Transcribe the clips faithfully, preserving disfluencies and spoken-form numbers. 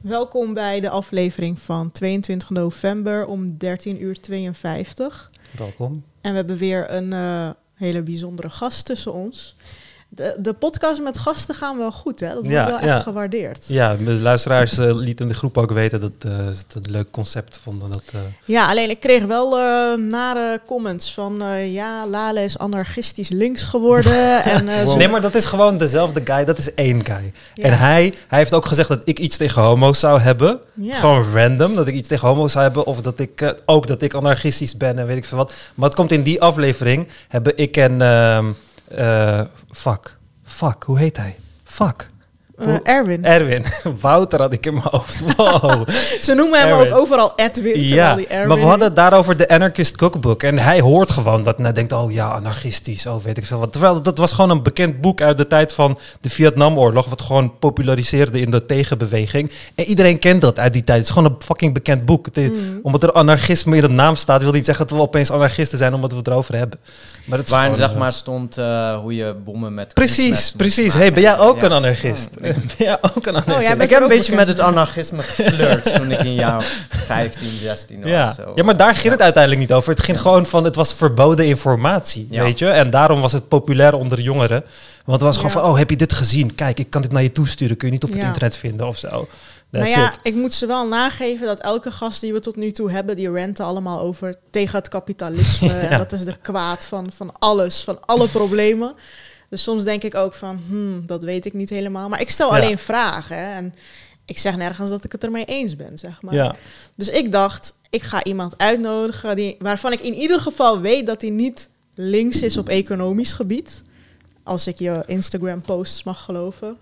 Welkom bij de aflevering van tweeëntwintig november om dertien uur tweeënvijftig. Welkom. En we hebben weer een uh, hele bijzondere gast tussen ons. De, de podcast met gasten gaan wel goed, hè? Dat wordt ja, wel echt ja. gewaardeerd. Ja, de luisteraars uh, lieten in de groep ook weten dat uh, ze het een leuk concept vonden. Dat, uh... Ja, alleen ik kreeg wel uh, nare comments van... Uh, ja, Lale is anarchistisch links geworden. en, uh, wow. Nee, maar dat is gewoon dezelfde guy. Dat is één guy. Ja. En hij, hij heeft ook gezegd dat ik iets tegen homo's zou hebben. Ja. Gewoon random, dat ik iets tegen homo's zou hebben. Of dat ik uh, ook dat ik anarchistisch ben en weet ik veel wat. Maar het komt in die aflevering. Hebben ik en... Uh, uh, fuck. Fuck, hoe heet hij? Fuck. Uh, Erwin. Erwin. Wouter had ik in mijn hoofd. Wow. Ze noemen hem Erwin. ook overal Edwin. Ja, die Erwin maar we hadden het daarover de Anarchist Cookbook. En hij hoort gewoon dat en hij denkt, oh ja, anarchistisch, oh weet ik veel wat. Terwijl dat was gewoon een bekend boek uit de tijd van de Vietnamoorlog, wat gewoon populariseerde in de tegenbeweging. En iedereen kent dat uit die tijd. Het is gewoon een fucking bekend boek. Het is, mm. Omdat er anarchisme in de naam staat, wil niet zeggen dat we opeens anarchisten zijn omdat we het erover hebben. Maar het is Waarin gewoon, zeg maar stond uh, hoe je bommen met... Precies, precies. Hey, ben jij ook ja. een anarchist? Oh, nee. ben jij ook een anarchist? Oh, jij ik heb een beetje bekend. met het anarchisme geflirt toen ik in jaar vijftien, zestien was. Ja. Zo. ja, maar daar ging ja. het uiteindelijk niet over. Het ging ja. gewoon van, het was verboden informatie, ja. weet je. En daarom was het populair onder jongeren. Want het was gewoon ja. van, oh, heb je dit gezien? Kijk, ik kan dit naar je toesturen. Kun je niet op het ja. internet vinden of zo. Nou ja, it. ik moet ze wel nageven dat elke gast die we tot nu toe hebben, die ranten allemaal over tegen het kapitalisme. ja. En dat is de kwaad van, van alles, van alle problemen. Dus soms denk ik ook van, hmm, dat weet ik niet helemaal. Maar ik stel ja. alleen vragen. Hè, en ik zeg nergens dat ik het ermee eens ben, zeg maar. Ja. Dus ik dacht, ik ga iemand uitnodigen die, waarvan ik in ieder geval weet dat hij niet links is op economisch gebied. Als ik je Instagram-posts mag geloven.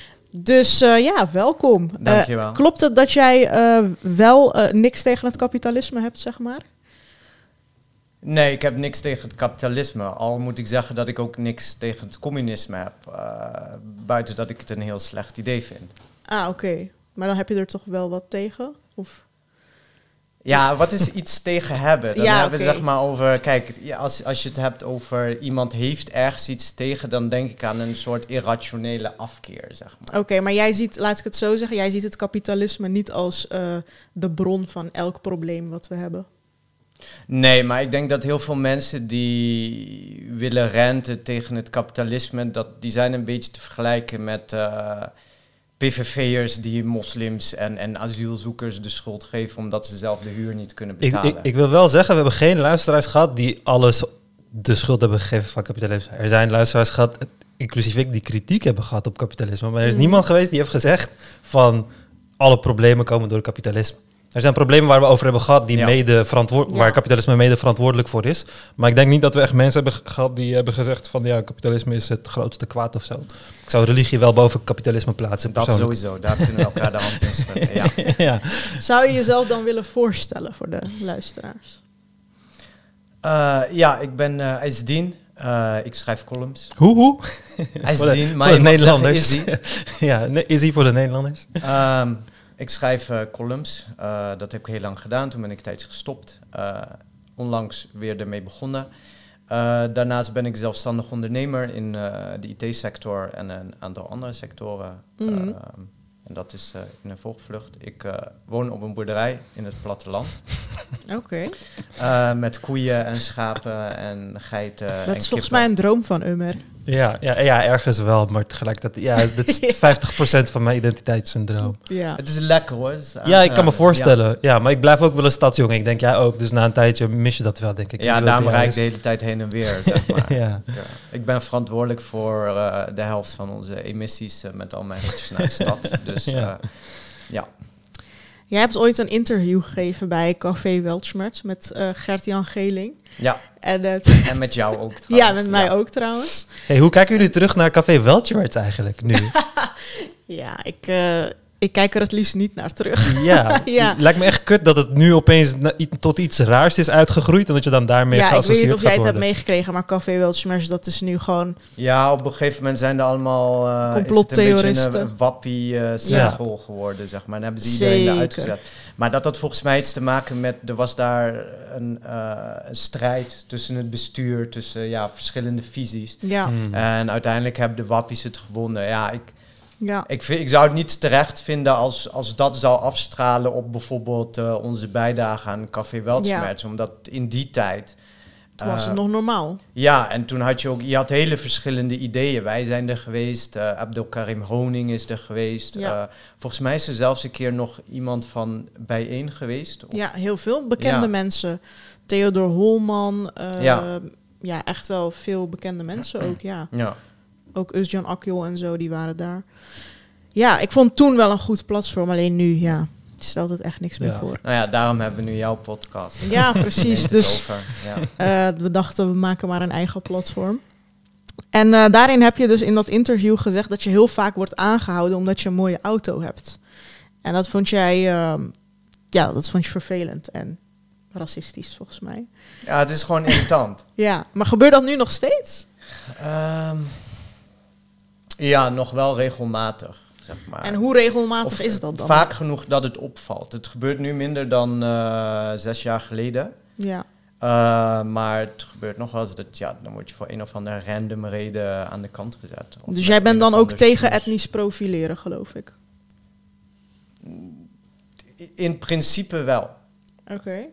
Dus uh, ja, welkom. Dankjewel. Uh, klopt het dat jij uh, wel uh, niks tegen het kapitalisme hebt, zeg maar? Nee, ik heb niks tegen het kapitalisme. Al moet ik zeggen dat ik ook niks tegen het communisme heb. Uh, buiten dat ik het een heel slecht idee vind. Ah, oké. Okay. Maar dan heb je er toch wel wat tegen? Of... Ja, wat is iets tegen hebben? Dan ja, hebben we okay. zeg maar over... Kijk, als, als je het hebt over iemand heeft ergens iets tegen... dan denk ik aan een soort irrationele afkeer, zeg maar. Oké, okay, maar jij ziet, laat ik het zo zeggen... jij ziet het kapitalisme niet als uh, de bron van elk probleem wat we hebben. Nee, maar ik denk dat heel veel mensen die willen renten tegen het kapitalisme... Dat, die zijn een beetje te vergelijken met... Uh, P V V'ers die moslims en, en asielzoekers de schuld geven... omdat ze zelf de huur niet kunnen betalen. Ik, ik, ik wil wel zeggen, we hebben geen luisteraars gehad... die alles de schuld hebben gegeven van kapitalisme. Er zijn luisteraars gehad, inclusief ik, die kritiek hebben gehad op kapitalisme. Maar er is mm. niemand geweest die heeft gezegd van... alle problemen komen door kapitalisme. Er zijn problemen waar we over hebben gehad... Die ja. mede verantwoord- ja. waar kapitalisme mede verantwoordelijk voor is. Maar ik denk niet dat we echt mensen hebben gehad... die hebben gezegd van... ja, kapitalisme is het grootste kwaad of zo. Ik zou religie wel boven kapitalisme plaatsen. Dat sowieso, daar kunnen we elkaar de hand in schudden. Ja. ja. Zou je jezelf dan willen voorstellen voor de luisteraars? Uh, ja, ik ben uh, Aisdien. Uh, ik schrijf columns. Hoe, hoe? Aisdien, maar voor de Nederlanders. Zeggen, ja, is hij voor de Nederlanders? Um, Ik schrijf uh, columns. Uh, dat heb ik heel lang gedaan. Toen ben ik een tijdje gestopt. Uh, onlangs weer ermee begonnen. Uh, daarnaast ben ik zelfstandig ondernemer in uh, de I T-sector en een aantal andere sectoren. Mm-hmm. Uh, en dat is uh, in een volgvlucht. Ik uh, woon op een boerderij in het platteland. Oké. Okay. Uh, met koeien en schapen en geiten. Dat en is kippen. Volgens mij een droom van Umer. Ja, ja, ja, ergens wel, maar tegelijkertijd, ja, dat is vijftig procent van mijn identiteit is een droom. Ja. Het is lekker hoor. Is ja, ik kan me voorstellen. Ja. ja, maar ik blijf ook wel een stadsjongen. Ik denk jij ook, dus na een tijdje mis je dat wel, denk ik. Ja, ik daarom rijd ik de hele tijd heen en weer, zeg maar. ja. ik, uh, ik ben verantwoordelijk voor uh, de helft van onze emissies uh, met al mijn ritjes naar de stad. Dus ja. Uh, ja. Jij hebt ooit een interview gegeven bij Café Weltschmerz met uh, Gert-Jan Geeling. Ja, en, het en met jou ook trouwens. Ja, met mij ja. ook trouwens. Hey, hoe kijken jullie terug naar Café Weltschmerz eigenlijk nu? ja, ik, uh, ik kijk er het liefst niet naar terug. ja, ja, lijkt me echt kut dat het nu opeens na, tot iets raars is uitgegroeid... en dat je dan daarmee ja, geassocieerd gaat worden. Ja, ik weet niet of jij worden. het hebt meegekregen, maar Café Weltschmerz, dat is nu gewoon... Ja, op een gegeven moment zijn er allemaal... Uh, complottheoristen. Is het een beetje een wappie uh, centhol ja. geworden, zeg maar. En hebben ze iedereen eruit gezet. Maar dat had volgens mij iets te maken met... Er was daar een, uh, een strijd tussen het bestuur, tussen ja, verschillende visies. Ja. Hmm. En uiteindelijk hebben de wappies het gewonnen. Ja, ik... Ja. Ik, vind, ik zou het niet terecht vinden als, als dat zou afstralen op bijvoorbeeld uh, onze bijdrage aan Café Weltschmerz. Ja. Omdat in die tijd... Toen was het uh, nog normaal. Ja, en toen had je ook... Je had hele verschillende ideeën. Wij zijn er geweest. Uh, Abdelkarim Honing is er geweest. Ja. Uh, volgens mij is er zelfs een keer nog iemand van Bijeen geweest. Of? Ja, heel veel bekende ja. mensen. Theodor Holman. Uh, ja. ja, echt wel veel bekende mensen ook, ja. Ja. Ook Özcan Akjol en zo, die waren daar. Ja, ik vond toen wel een goed platform. Alleen nu, ja, stelt het echt niks meer ja. voor. Nou ja, daarom hebben we nu jouw podcast. Ja, precies. Dus ja. uh, we dachten, we maken maar een eigen platform. En uh, daarin heb je dus in dat interview gezegd dat je heel vaak wordt aangehouden omdat je een mooie auto hebt. En dat vond jij, uh, ja, dat vond je vervelend en racistisch volgens mij. Ja, het is gewoon irritant. Ja, maar gebeurt dat nu nog steeds? Um, ja, nog wel regelmatig, zeg maar. En hoe regelmatig of, is dat dan? Vaak genoeg dat het opvalt. Het gebeurt nu minder dan uh, zes jaar geleden. Ja. Uh, maar het gebeurt nog wel eens dat, ja, dan word je voor een of andere random reden aan de kant gezet. Of dus jij bent dan ook tegen soes. etnisch profileren, geloof ik? In principe wel. Oké. Okay.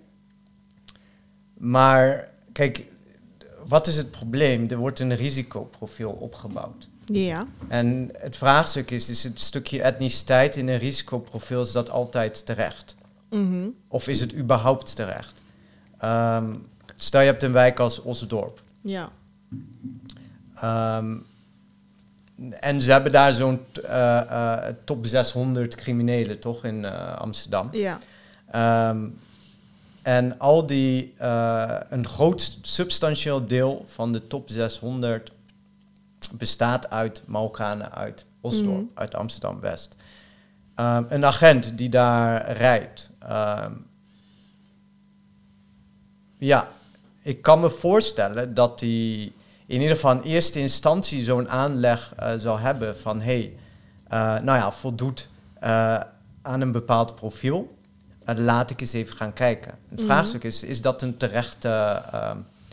Maar kijk, wat is het probleem? Er wordt een risicoprofiel opgebouwd. Ja. En het vraagstuk is, is het stukje etniciteit in een risicoprofiel, is dat altijd terecht? Mm-hmm. Of is het überhaupt terecht? Um, stel je hebt een wijk als Osdorp. Ja. Um, en ze hebben daar zo'n uh, uh, top zeshonderd criminelen, toch, in uh, Amsterdam. Ja. Um, en al die, uh, een groot substantieel deel van de top zeshonderd bestaat uit Marokkanen uit Osdorp, mm. uit Amsterdam-West. Um, een agent die daar rijdt. Um, ja, ik kan me voorstellen dat hij in ieder geval in eerste instantie zo'n aanleg uh, zal hebben van, hé, hey, uh, nou ja, voldoet uh, aan een bepaald profiel. Uh, laat ik eens even gaan kijken. Het mm. vraagstuk is, is dat een terecht, uh, uh,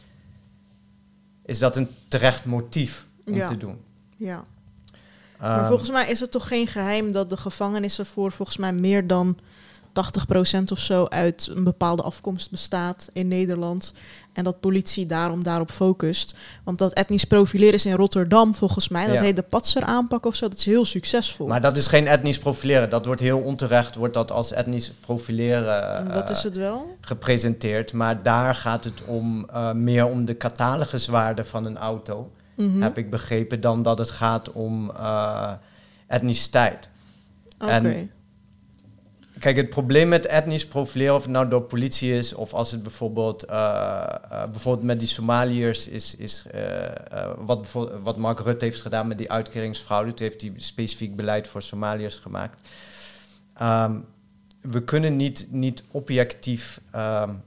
is dat een terecht motief om ja. te doen? Ja. Maar um, volgens mij is het toch geen geheim dat de gevangenissen voor volgens mij meer dan tachtig procent of zo uit een bepaalde afkomst bestaat in Nederland. En dat politie daarom daarop focust. Want dat etnisch profileren is in Rotterdam volgens mij. Dat ja. heet de Patser aanpak of zo. Dat is heel succesvol. Maar dat is geen etnisch profileren. Dat wordt heel onterecht, wordt dat als etnisch profileren uh, dat is het wel? gepresenteerd. Maar daar gaat het om uh, meer om de cataloguswaarde van een auto. Mm-hmm. Heb ik begrepen, dan dat het gaat om uh, etniciteit. Oké. Okay. Kijk, het probleem met etnisch profileren, of het nou door politie is, of als het bijvoorbeeld, uh, uh, bijvoorbeeld met die Somaliërs is, is uh, uh, wat, wat Mark Rutte heeft gedaan met die uitkeringsfraude. Toen heeft hij specifiek beleid voor Somaliërs gemaakt. Um, we kunnen niet, niet objectief, um,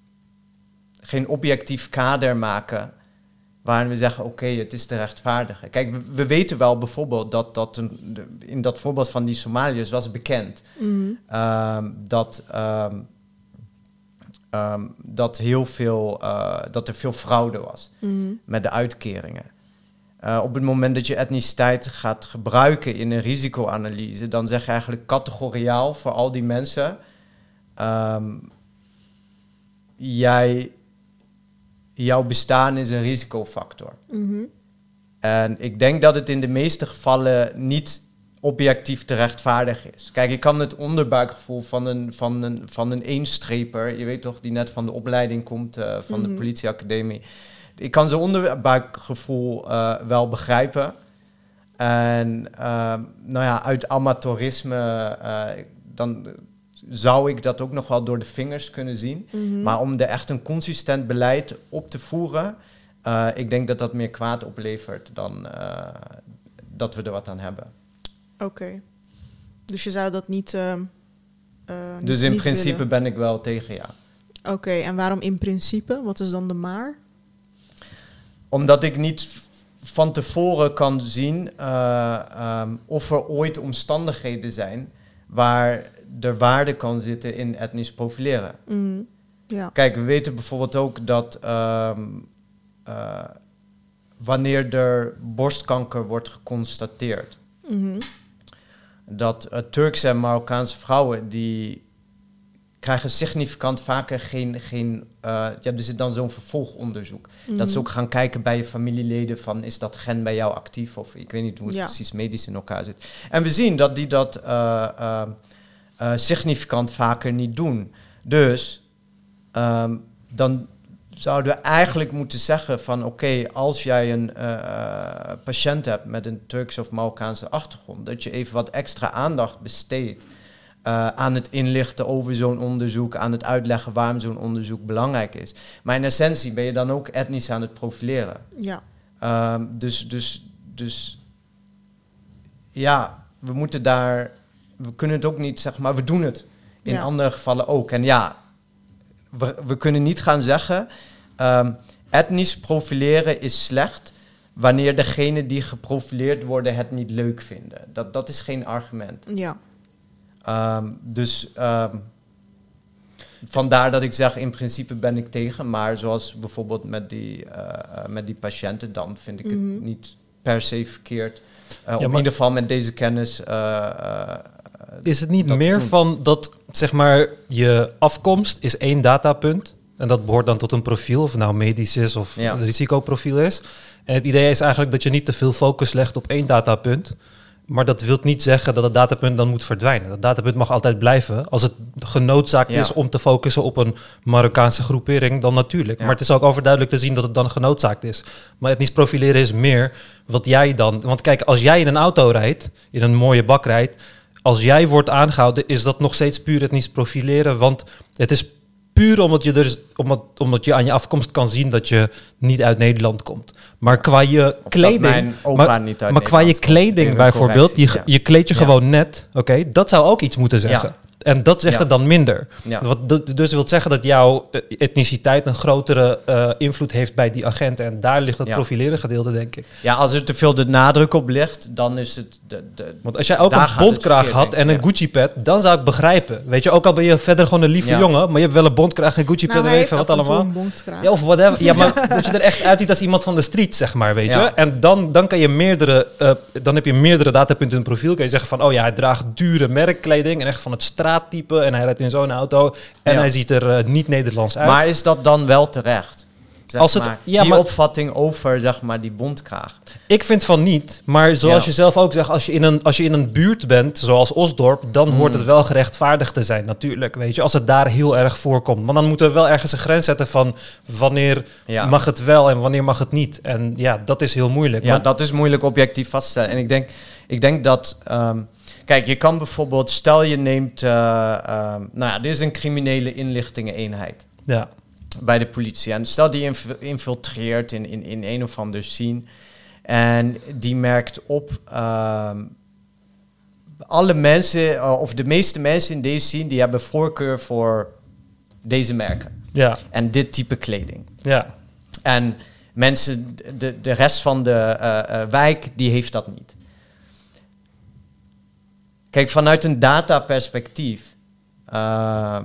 geen objectief kader maken waarin we zeggen, oké, okay, het is te rechtvaardigen. Kijk, we, we weten wel bijvoorbeeld dat, dat een, de, in dat voorbeeld van die Somaliërs was bekend Mm-hmm. um, dat, um, um, dat, heel veel, uh, dat er veel fraude was Mm-hmm. met de uitkeringen. Uh, op het moment dat je etniciteit gaat gebruiken in een risicoanalyse, dan zeg je eigenlijk categoriaal voor al die mensen, um, jij... jouw bestaan is een risicofactor. Mm-hmm. En ik denk dat het in de meeste gevallen niet objectief te rechtvaardigen is. Kijk, ik kan het onderbuikgevoel van een, van een, van een eenstreper, je weet toch, die net van de opleiding komt, uh, van mm-hmm. de politieacademie. Ik kan zijn onderbuikgevoel uh, wel begrijpen. En uh, nou ja, uit amateurisme, uh, dan... zou ik dat ook nog wel door de vingers kunnen zien. Mm-hmm. Maar om er echt een consistent beleid op te voeren, uh, ik denk dat dat meer kwaad oplevert dan uh, dat we er wat aan hebben. Oké. Okay. Dus je zou dat niet uh, uh, niet, Dus in niet principe willen. ben ik wel tegen, ja. Oké, okay, en waarom in principe? Wat is dan de maar? Omdat ik niet van tevoren kan zien uh, um, of er ooit omstandigheden zijn waar er waarde kan zitten in etnisch profileren. Mm, ja. Kijk, we weten bijvoorbeeld ook dat um, uh, wanneer er borstkanker wordt geconstateerd, mm-hmm. dat uh, Turkse en Marokkaanse vrouwen die krijgen significant vaker geen... geen uh, ja, er zit dan zo'n vervolgonderzoek. Mm. Dat ze ook gaan kijken bij je familieleden van... is dat gen bij jou actief? Of ik weet niet hoe het ja. precies medisch in elkaar zit. En we zien dat die dat uh, uh, uh, significant vaker niet doen. Dus um, dan zouden we eigenlijk moeten zeggen van... oké, okay, als jij een uh, patiënt hebt met een Turkse of Marokkaanse achtergrond... dat je even wat extra aandacht besteedt... Uh, aan het inlichten over zo'n onderzoek, aan het uitleggen waarom zo'n onderzoek belangrijk is. Maar in essentie ben je dan ook etnisch aan het profileren. Ja. Um, dus, dus, dus ja, we moeten daar, we kunnen het ook niet, zeg maar, we doen het in ja. andere gevallen ook. En ja, we, we kunnen niet gaan zeggen, um, etnisch profileren is slecht wanneer degenen die geprofileerd worden het niet leuk vinden. Dat, dat is geen argument. Ja. Um, dus um, vandaar dat ik zeg, in principe ben ik tegen. Maar zoals bijvoorbeeld met die, uh, met die patiënten, dan vind ik mm-hmm. het niet per se verkeerd. Uh, ja, om in ieder geval met deze kennis... Uh, uh, is het niet meer van dat, zeg maar, je afkomst is één datapunt... en dat behoort dan tot een profiel, of het nou medisch is of ja. een risicoprofiel is. En het idee is eigenlijk dat je niet te veel focus legt op één datapunt... Maar dat wil niet zeggen dat het datapunt dan moet verdwijnen. Dat datapunt mag altijd blijven. Als het genoodzaakt ja. is om te focussen op een Marokkaanse groepering, dan natuurlijk. Ja. Maar het is ook overduidelijk te zien dat het dan genoodzaakt is. Maar etnisch profileren is meer wat jij dan... Want kijk, als jij in een auto rijdt, in een mooie bak rijdt... als jij wordt aangehouden, is dat nog steeds puur etnisch profileren. Want het is puur omdat je, dus, omdat, omdat je aan je afkomst kan zien dat je niet uit Nederland komt. Maar qua je of kleding, maar, niet maar qua je kleding bijvoorbeeld, je, ja. je kleed je ja. gewoon net, oké, okay, dat zou ook iets moeten zeggen. Ja. En dat zegt ja. het dan minder. Ja. Wat d- dus wil zeggen dat jouw etniciteit een grotere uh, invloed heeft bij die agenten. En daar ligt het ja. profileren gedeelte, denk ik. Ja, als er te veel de nadruk op ligt, dan is het... De, de, Want als jij ook een bondkraag had en een ja. Gucci-pad, dan zou ik begrijpen. Weet je, ook al ben je verder gewoon een lieve ja. jongen, maar je hebt wel een bondkraag, een Gucci-pad, nou, weet je wat allemaal. Ja, of whatever. Ja, maar dat je er echt uitziet als iemand van de street, zeg maar, weet ja. je. En dan, dan kan je meerdere, uh, dan heb je meerdere datapunten in het profiel. Kan je zeggen van, oh ja, hij draagt dure merkkleding en echt van het straattype en hij rijdt in zo'n auto en ja. hij ziet er uh, niet Nederlands uit. Maar is dat dan wel terecht? Zeg Als het, maar, ja, die maar, opvatting over, zeg maar, die bondkraag. Ik vind van niet, maar zoals ja. je zelf ook zegt, als je in een, als je in een buurt bent, zoals Osdorp, dan mm. hoort het wel gerechtvaardigd te zijn, natuurlijk, weet je, als het daar heel erg voorkomt. Maar dan moeten we wel ergens een grens zetten van wanneer ja. mag het wel en wanneer mag het niet. En ja, dat is heel moeilijk. Ja, maar, dat is moeilijk objectief vaststellen. En ik denk, ik denk dat... Um, Kijk, je kan bijvoorbeeld, stel je neemt, uh, uh, nou ja, dit is een criminele inlichtingeneenheid ja. bij de politie. En stel die inf- infiltreert in, in, in een of ander scene en die merkt op, uh, alle mensen, uh, of de meeste mensen in deze scene, die hebben voorkeur voor deze merken. Ja. En dit type kleding. Ja. En mensen, de, de rest van de uh, uh, wijk, die heeft dat niet. Kijk, vanuit een dataperspectief uh,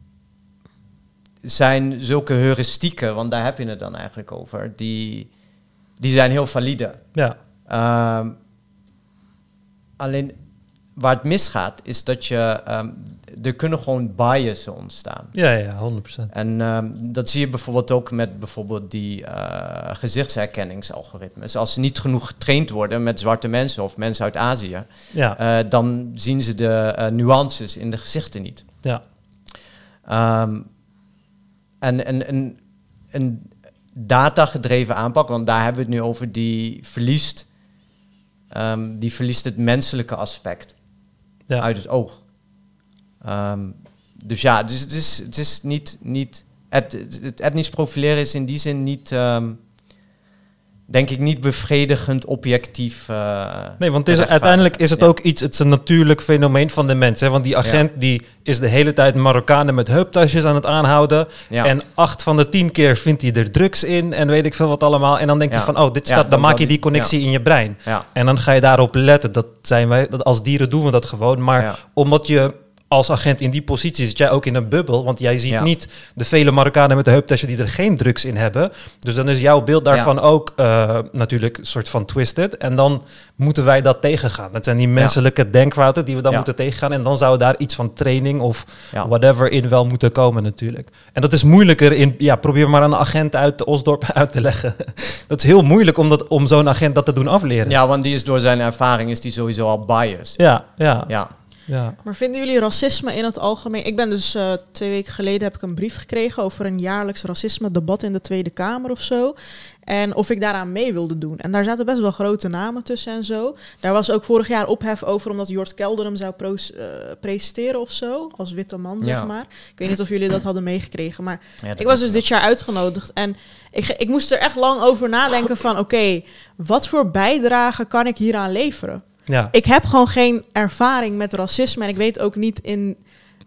zijn zulke heuristieken, want daar heb je het dan eigenlijk over, die, die zijn heel valide. Ja. Uh, alleen waar het misgaat, is dat je, um, er kunnen gewoon biasen ontstaan. Ja, ja, honderd procent. En um, dat zie je bijvoorbeeld ook met bijvoorbeeld die uh, gezichtsherkenningsalgoritmes. Als ze niet genoeg getraind worden met zwarte mensen of mensen uit Azië, ja. uh, dan zien ze de uh, nuances in de gezichten niet. Ja. Um, en en, en een datagedreven aanpak, want daar hebben we het nu over, die verliest, um, die verliest het menselijke aspect ja. uit het oog. Um, dus ja, dus het is, het is niet... niet het, het etnisch profileren is in die zin niet... Um, denk ik niet bevredigend objectief. Uh, nee, want het is, uiteindelijk is het ja. ook iets... Het is een natuurlijk fenomeen van de mens. Hè? Want die agent ja. die is de hele tijd Marokkanen met heuptasjes aan het aanhouden. Ja. En acht van de tien keer vindt hij er drugs in en weet ik veel wat allemaal. En dan denk ja. je van, oh, dit staat, ja, dan maak je die connectie ja. in je brein. Ja. En dan ga je daarop letten. Dat zijn wij, dat als dieren doen we dat gewoon. Maar ja. omdat je als agent in die positie zit jij ook in een bubbel. Want jij ziet Ja. niet de vele Marokkanen met de heuptasje die er geen drugs in hebben. Dus dan is jouw beeld daarvan Ja. ook uh, natuurlijk een soort van twisted. En dan moeten wij dat tegengaan. Dat zijn die menselijke ja. denkfouten die we dan ja. moeten tegengaan. En dan zou daar iets van training of ja. whatever in wel moeten komen natuurlijk. En dat is moeilijker in... Ja, probeer maar aan een agent uit Osdorp uit te leggen. Dat is heel moeilijk om, dat, om zo'n agent dat te doen afleren. Ja, want die is door zijn ervaring is die sowieso al biased. Ja, ja. ja. Ja. Maar vinden jullie racisme in het algemeen... Ik ben dus uh, twee weken geleden heb ik een brief gekregen... over een jaarlijks racisme-debat in de Tweede Kamer of zo. En of ik daaraan mee wilde doen. En daar zaten best wel grote namen tussen en zo. Daar was ook vorig jaar ophef over... omdat Jort Kelder hem zou pro- uh, presenteren of zo. Als witte man, zeg ja. maar. Ik weet niet of jullie dat hadden meegekregen. Maar ja, ik was dus dit jaar uitgenodigd. En ik, ik moest er echt lang over nadenken van... oké, okay, wat voor bijdrage kan ik hieraan leveren? Ja. Ik heb gewoon geen ervaring met racisme en ik weet ook niet in,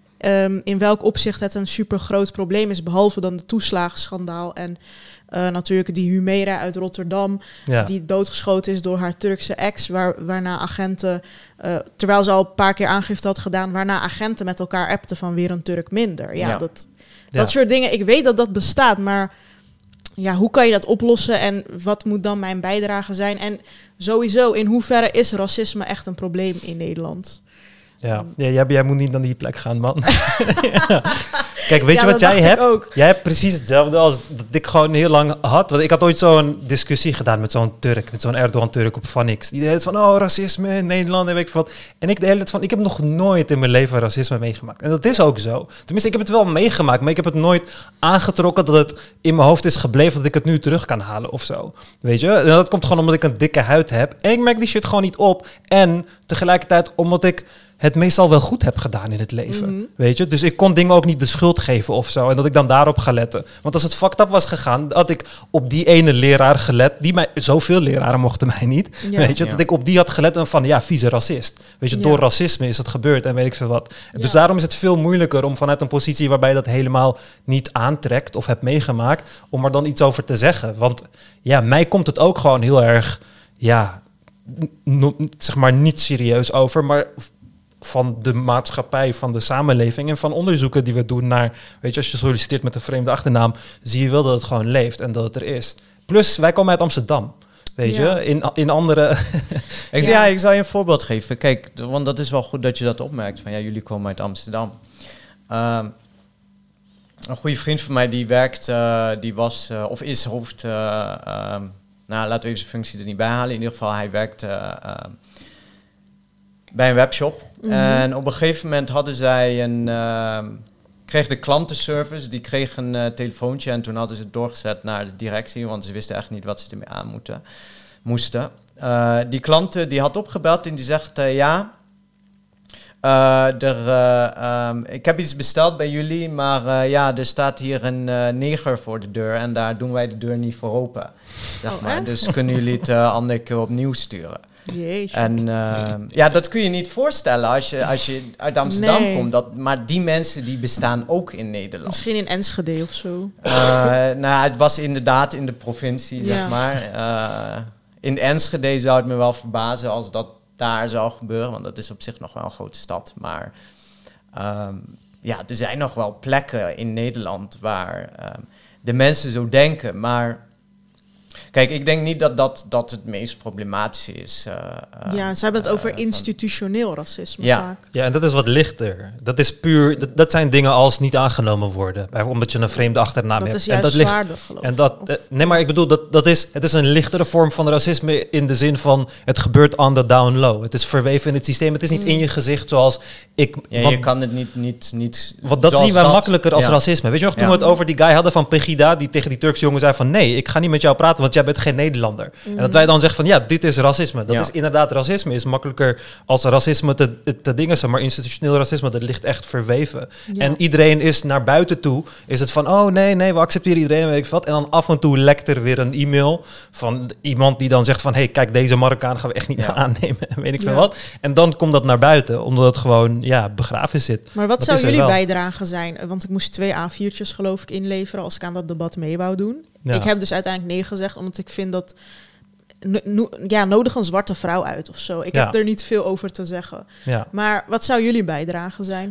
um, in welk opzicht het een super groot probleem is, behalve dan de toeslagenschandaal en uh, natuurlijk die Humera uit Rotterdam, ja. die doodgeschoten is door haar Turkse ex, waar, waarna agenten, uh, terwijl ze al een paar keer aangifte had gedaan, waarna agenten met elkaar appten van weer een Turk minder. Ja, ja. dat, dat ja. soort dingen, ik weet dat dat bestaat, maar... Ja, hoe kan je dat oplossen en wat moet dan mijn bijdrage zijn? En sowieso, in hoeverre is racisme echt een probleem in Nederland? Ja, ja jij, jij moet niet naar die plek gaan, man. ja. Kijk, weet ja, je wat jij hebt? Ook. Jij hebt precies hetzelfde als dat ik gewoon heel lang had. Want ik had ooit zo'n discussie gedaan met zo'n Turk, met zo'n Erdogan-Turk op Vanix. Die deed van, oh, racisme in Nederland en weet ik wat. En ik de hele tijd van, ik heb nog nooit in mijn leven racisme meegemaakt. En dat is ook zo. Tenminste, ik heb het wel meegemaakt, maar ik heb het nooit aangetrokken dat het in mijn hoofd is gebleven dat ik het nu terug kan halen of zo. Weet je? En dat komt gewoon omdat ik een dikke huid heb. En ik merk die shit gewoon niet op. En tegelijkertijd omdat ik het meestal wel goed heb gedaan in het leven, mm-hmm. weet je. Dus ik kon dingen ook niet de schuld geven of zo. En dat ik dan daarop ga letten. Want als het fucked up was gegaan, had ik op die ene leraar gelet. Die mij, zoveel leraren mochten mij niet. Ja. Weet je, ja. dat ik op die had gelet en van, ja, vieze racist. Weet je, ja. door racisme is het gebeurd en weet ik veel wat. Ja. Dus daarom is het veel moeilijker om vanuit een positie waarbij je dat helemaal niet aantrekt of hebt meegemaakt, om er dan iets over te zeggen. Want ja, mij komt het ook gewoon heel erg, ja, no, zeg maar niet serieus over, maar van de maatschappij, van de samenleving en van onderzoeken die we doen naar, weet je, als je solliciteert met een vreemde achternaam, zie je wel dat het gewoon leeft en dat het er is. Plus, wij komen uit Amsterdam, weet ja. je, in, in andere... ik, ja. ja, ik zal je een voorbeeld geven. Kijk, want dat is wel goed dat je dat opmerkt, van ja, jullie komen uit Amsterdam. Um, een goede vriend van mij, die werkt, uh, die was, uh, of is hoofd, uh, um, nou, laten we even zijn functie er niet bij halen. In ieder geval, hij werkt... Uh, uh, bij een webshop. Mm-hmm. En op een gegeven moment hadden zij een... Uh, kreeg de klantenservice, die kreeg een uh, telefoontje en toen hadden ze het doorgezet naar de directie, want ze wisten echt niet wat ze ermee aan moeten, moesten. Uh, die klant die had opgebeld en die zegt, uh, ja, uh, er, uh, um, ik heb iets besteld bij jullie, maar uh, ja, er staat hier een uh, neger voor de deur en daar doen wij de deur niet voor open. Zeg oh, maar. eh? Dus kunnen jullie het uh, andere keer opnieuw sturen. Jeetje. En uh, ja, dat kun je niet voorstellen als je, als je uit Amsterdam nee. komt. Dat, maar die mensen die bestaan ook in Nederland. Misschien in Enschede of zo. Uh, nou, het was inderdaad in de provincie, ja. zeg maar. Uh, in Enschede zou het me wel verbazen als dat daar zou gebeuren. Want dat is op zich nog wel een grote stad. Maar um, ja, er zijn nog wel plekken in Nederland waar um, de mensen zo denken. Maar... Kijk, ik denk niet dat dat, dat het meest problematische is. Uh, ja, ze hebben het uh, over institutioneel racisme ja. vaak. Ja, en dat is wat lichter. Dat is puur, dat, dat zijn dingen als niet aangenomen worden. Omdat je een vreemde achternaam dat hebt. Is juist en dat zwaarder, ligt, geloof en dat, uh, Nee, maar ik bedoel, dat, dat is, het is een lichtere vorm van racisme in de zin van het gebeurt on the down low. Het is verweven in het systeem. Het is niet mm. in je gezicht zoals ik... Ja, want, je kan het niet... niet, niet want dat zien wij dat. makkelijker als ja. racisme. Weet je nog, toen ja. we het over die guy hadden van Pegida, die tegen die Turkse jongen zei van nee, ik ga niet met jou praten, want jij bent geen Nederlander. Mm. En dat wij dan zeggen van ja, dit is racisme. Dat ja. is inderdaad racisme. Is makkelijker als racisme te, te dingen zijn, maar institutioneel racisme, dat ligt echt verweven. Ja. En iedereen is naar buiten toe, is het van oh nee, nee, we accepteren iedereen, weet ik wat. En dan af en toe lekt er weer een e-mail van iemand die dan zegt van hey, kijk, deze Marokkaan gaan we echt niet ja. aannemen. weet ik ja. veel wat. En dan komt dat naar buiten, omdat het gewoon ja, begraven zit. Maar wat dat zou jullie bijdrage zijn? Want ik moest twee A viertjes geloof ik inleveren als ik aan dat debat mee wou doen. Ja. Ik heb dus uiteindelijk nee gezegd, omdat ik vind dat no, no, ja, nodig een zwarte vrouw uit of zo. Ik ja. heb er niet veel over te zeggen. Ja. Maar wat zou jullie bijdrage zijn?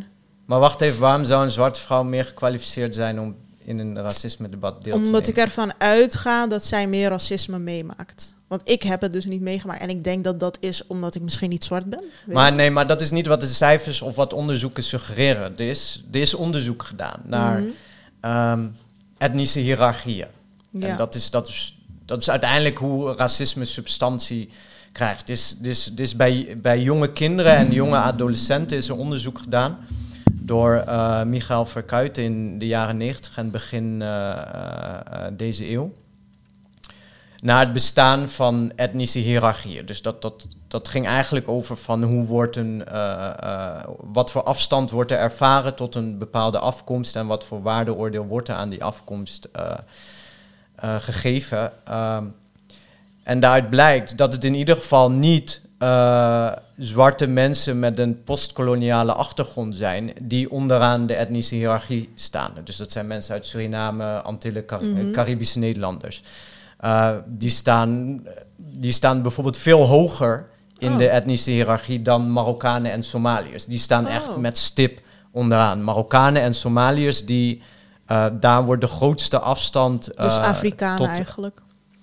Maar wacht even, waarom zou een zwarte vrouw meer gekwalificeerd zijn om in een racisme-debat deel te nemen? Omdat ik ervan uitga dat zij meer racisme meemaakt. Want ik heb het dus niet meegemaakt. En ik denk dat dat is omdat ik misschien niet zwart ben. Maar nee, maar dat is niet wat de cijfers of wat onderzoeken suggereren. Er is, er is onderzoek gedaan naar mm-hmm. um, etnische hiërarchieën. Ja. En dat is, dat, is, dat is uiteindelijk hoe racisme substantie krijgt. Dus, dus, dus bij, bij jonge kinderen en jonge adolescenten is er onderzoek gedaan door uh, Michael Verkuijten in de jaren negentig en begin uh, uh, deze eeuw. Naar het bestaan van etnische hiërarchieën. Dus dat, dat, dat ging eigenlijk over van hoe wordt een, uh, uh, wat voor afstand wordt er ervaren tot een bepaalde afkomst en wat voor waardeoordeel wordt er aan die afkomst uh, uh, gegeven. Um, en daaruit blijkt dat het in ieder geval niet uh, zwarte mensen met een postkoloniale achtergrond zijn die onderaan de etnische hiërarchie staan. Dus dat zijn mensen uit Suriname, Antillen, Car- mm-hmm. Caribische Nederlanders. Uh, die, staan, die staan bijvoorbeeld veel hoger in oh. de etnische hiërarchie dan Marokkanen en Somaliërs. Die staan oh. echt met stip onderaan. Marokkanen en Somaliërs, die, uh, daar wordt de grootste afstand... Uh, dus Afrikanen tot, eigenlijk?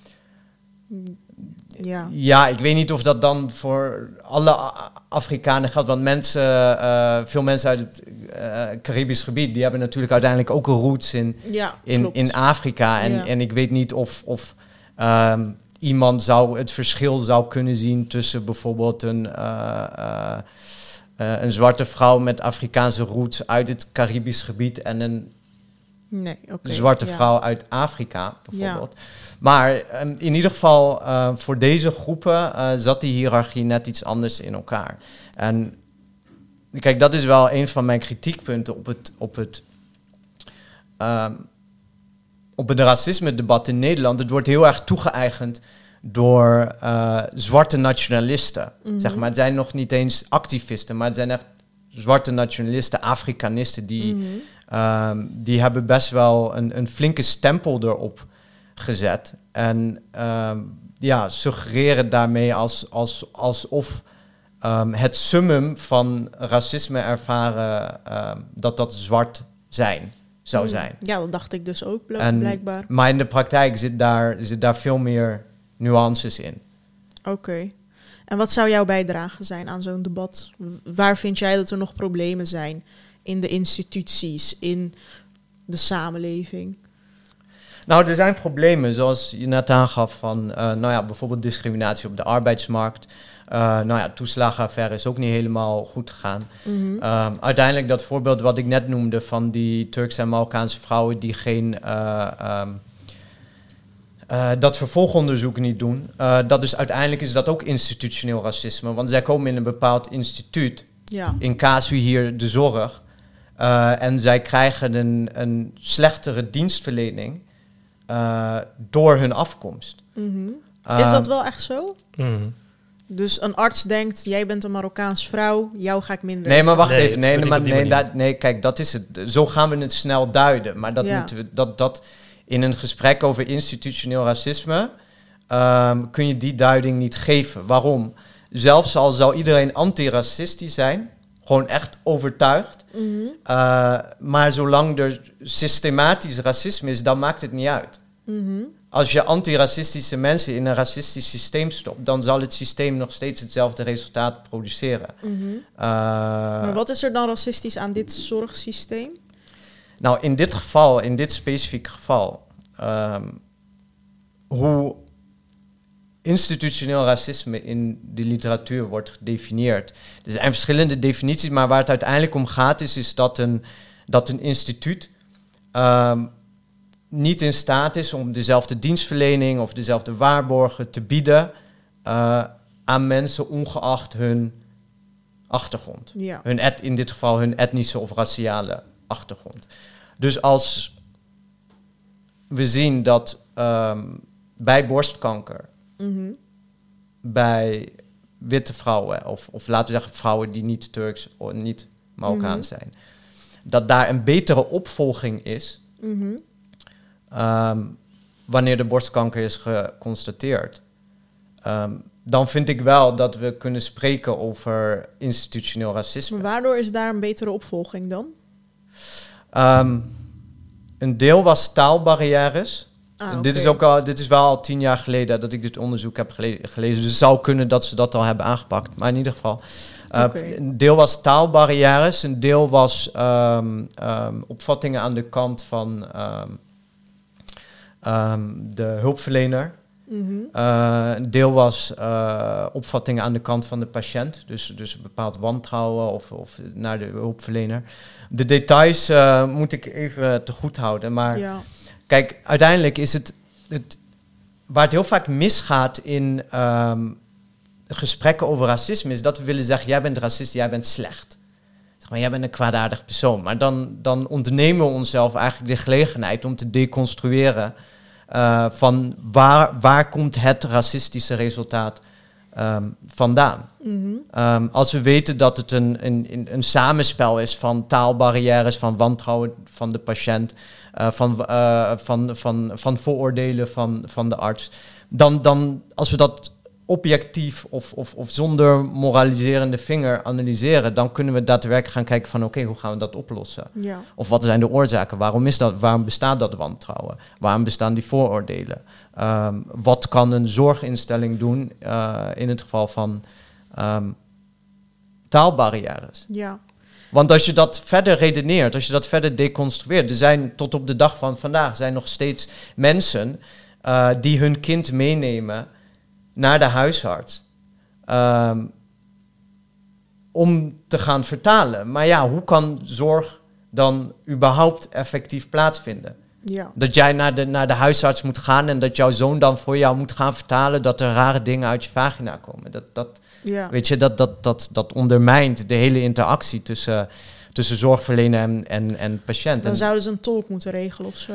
Ja. Ja, ik weet niet of dat dan voor alle Afrikanen geldt. Want mensen, uh, veel mensen uit het uh, Caribisch gebied, die hebben natuurlijk uiteindelijk ook een roots in, ja, in, in Afrika. En, ja. en ik weet niet of, of um, iemand zou het verschil zou kunnen zien tussen bijvoorbeeld een, uh, uh, uh, een zwarte vrouw met Afrikaanse roots uit het Caribisch gebied en een nee, okay, zwarte ja. vrouw uit Afrika bijvoorbeeld. Ja. Maar um, in ieder geval, uh, voor deze groepen uh, zat die hiërarchie net iets anders in elkaar. En kijk, dat is wel een van mijn kritiekpunten op het, op het, um, op het racisme-debat in Nederland. Het wordt heel erg toegeëigend door uh, zwarte nationalisten. Mm-hmm. Zeg maar, het zijn nog niet eens activisten, maar het zijn echt zwarte nationalisten, Afrikanisten, die, mm-hmm. um, die hebben best wel een, een flinke stempel erop gezet. En um, ja, suggereren daarmee als, als, alsof um, het summum van racisme ervaren, um, dat dat zwart zijn zou mm. zijn. Ja, dat dacht ik dus ook, bl- en, blijkbaar. Maar in de praktijk zit daar, zit daar veel meer nuances in. Oké. Okay. En wat zou jouw bijdrage zijn aan zo'n debat? Waar vind jij dat er nog problemen zijn in de instituties, in de samenleving? Nou, er zijn problemen, zoals je net aangaf, van uh, nou ja, bijvoorbeeld discriminatie op de arbeidsmarkt. Uh, nou ja, toeslagenaffaire is ook niet helemaal goed gegaan. Mm-hmm. Uh, uiteindelijk dat voorbeeld wat ik net noemde van die Turkse en Marokkaanse vrouwen die geen uh, um, uh, dat vervolgonderzoek niet doen. Uh, dat is uiteindelijk is dat ook institutioneel racisme, want zij komen in een bepaald instituut, ja. in casu hier de zorg, uh, en zij krijgen een, een slechtere dienstverlening. Uh, door hun afkomst. Mm-hmm. Uh, is dat wel echt zo? Mm. Dus een arts denkt, jij bent een Marokkaans vrouw, jou ga ik minder... Nee, maar wacht nee, even. Nee, nee, maar, nee, dat, nee, kijk, dat is het. Zo gaan we het snel duiden. Maar dat, ja. moeten we, dat, dat in een gesprek over institutioneel racisme um, kun je die duiding niet geven. Waarom? Zelfs al zou iedereen antiracistisch zijn, gewoon echt overtuigd. Mm-hmm. Uh, maar zolang er systematisch racisme is, dan maakt het niet uit. Mm-hmm. Als je antiracistische mensen in een racistisch systeem stopt, dan zal het systeem nog steeds hetzelfde resultaat produceren. Mm-hmm. Uh, maar wat is er dan racistisch aan dit zorgsysteem? Nou, in dit geval, in dit specifieke geval, um, hoe institutioneel racisme in de literatuur wordt gedefinieerd. Er zijn verschillende definities, maar waar het uiteindelijk om gaat is, is dat een, dat een instituut um, niet in staat is om dezelfde dienstverlening of dezelfde waarborgen te bieden uh, aan mensen ongeacht hun achtergrond. Ja. Hun et, in dit geval hun etnische of raciale achtergrond. Dus als we zien dat um, bij borstkanker Mm-hmm. bij witte vrouwen, of, of laten we zeggen vrouwen die niet Turks of niet Marokkaans mm-hmm. zijn, dat daar een betere opvolging is mm-hmm. um, wanneer de borstkanker is geconstateerd. Um, dan vind ik wel dat we kunnen spreken over institutioneel racisme. Maar waardoor is daar een betere opvolging dan? Um, een deel was taalbarrières. Ah, Dit okay. is ook al, dit is wel al tien jaar geleden dat ik dit onderzoek heb gele- gelezen. Dus het zou kunnen dat ze dat al hebben aangepakt. Maar in ieder geval. Uh, Okay. Een deel was taalbarrières. Een deel was um, um, opvattingen aan de kant van um, um, de hulpverlener. Mm-hmm. Uh, een deel was uh, opvattingen aan de kant van de patiënt. Dus, dus een bepaald wantrouwen of, of naar de hulpverlener. De details uh, moet ik even te goed houden. Maar Ja. kijk, uiteindelijk is het, het... Waar het heel vaak misgaat in um, gesprekken over racisme... is dat we willen zeggen, jij bent racist, jij bent slecht. Zeg maar, jij bent een kwaadaardig persoon. Maar dan, dan ontnemen we onszelf eigenlijk de gelegenheid om te deconstrueren... Uh, van waar, waar komt het racistische resultaat um, vandaan? Mm-hmm. Um, als we weten dat het een, een, een samenspel is van taalbarrières, van wantrouwen van de patiënt, uh, van, uh, van, van, van vooroordelen van, van de arts, dan, dan als we dat objectief of, of, of zonder moraliserende vinger analyseren, dan kunnen we daadwerkelijk gaan kijken van oké, okay, hoe gaan we dat oplossen? Ja. Of wat zijn de oorzaken? Waarom, is dat, waarom bestaat dat wantrouwen? Waarom bestaan die vooroordelen? Um, wat kan een zorginstelling doen uh, in het geval van um, taalbarrières? Ja. Want als je dat verder redeneert, als je dat verder deconstrueert, er zijn tot op de dag van vandaag zijn nog steeds mensen uh, die hun kind meenemen naar de huisarts um, om te gaan vertalen. Maar ja, hoe kan zorg dan überhaupt effectief plaatsvinden? Ja. Dat jij naar de, naar de huisarts moet gaan en dat jouw zoon dan voor jou moet gaan vertalen dat er rare dingen uit je vagina komen. Dat, dat, Ja. weet je, dat, dat, dat, dat ondermijnt de hele interactie tussen, tussen zorgverlener en, en, en patiënt. Dan En, zouden ze een tolk moeten regelen of zo.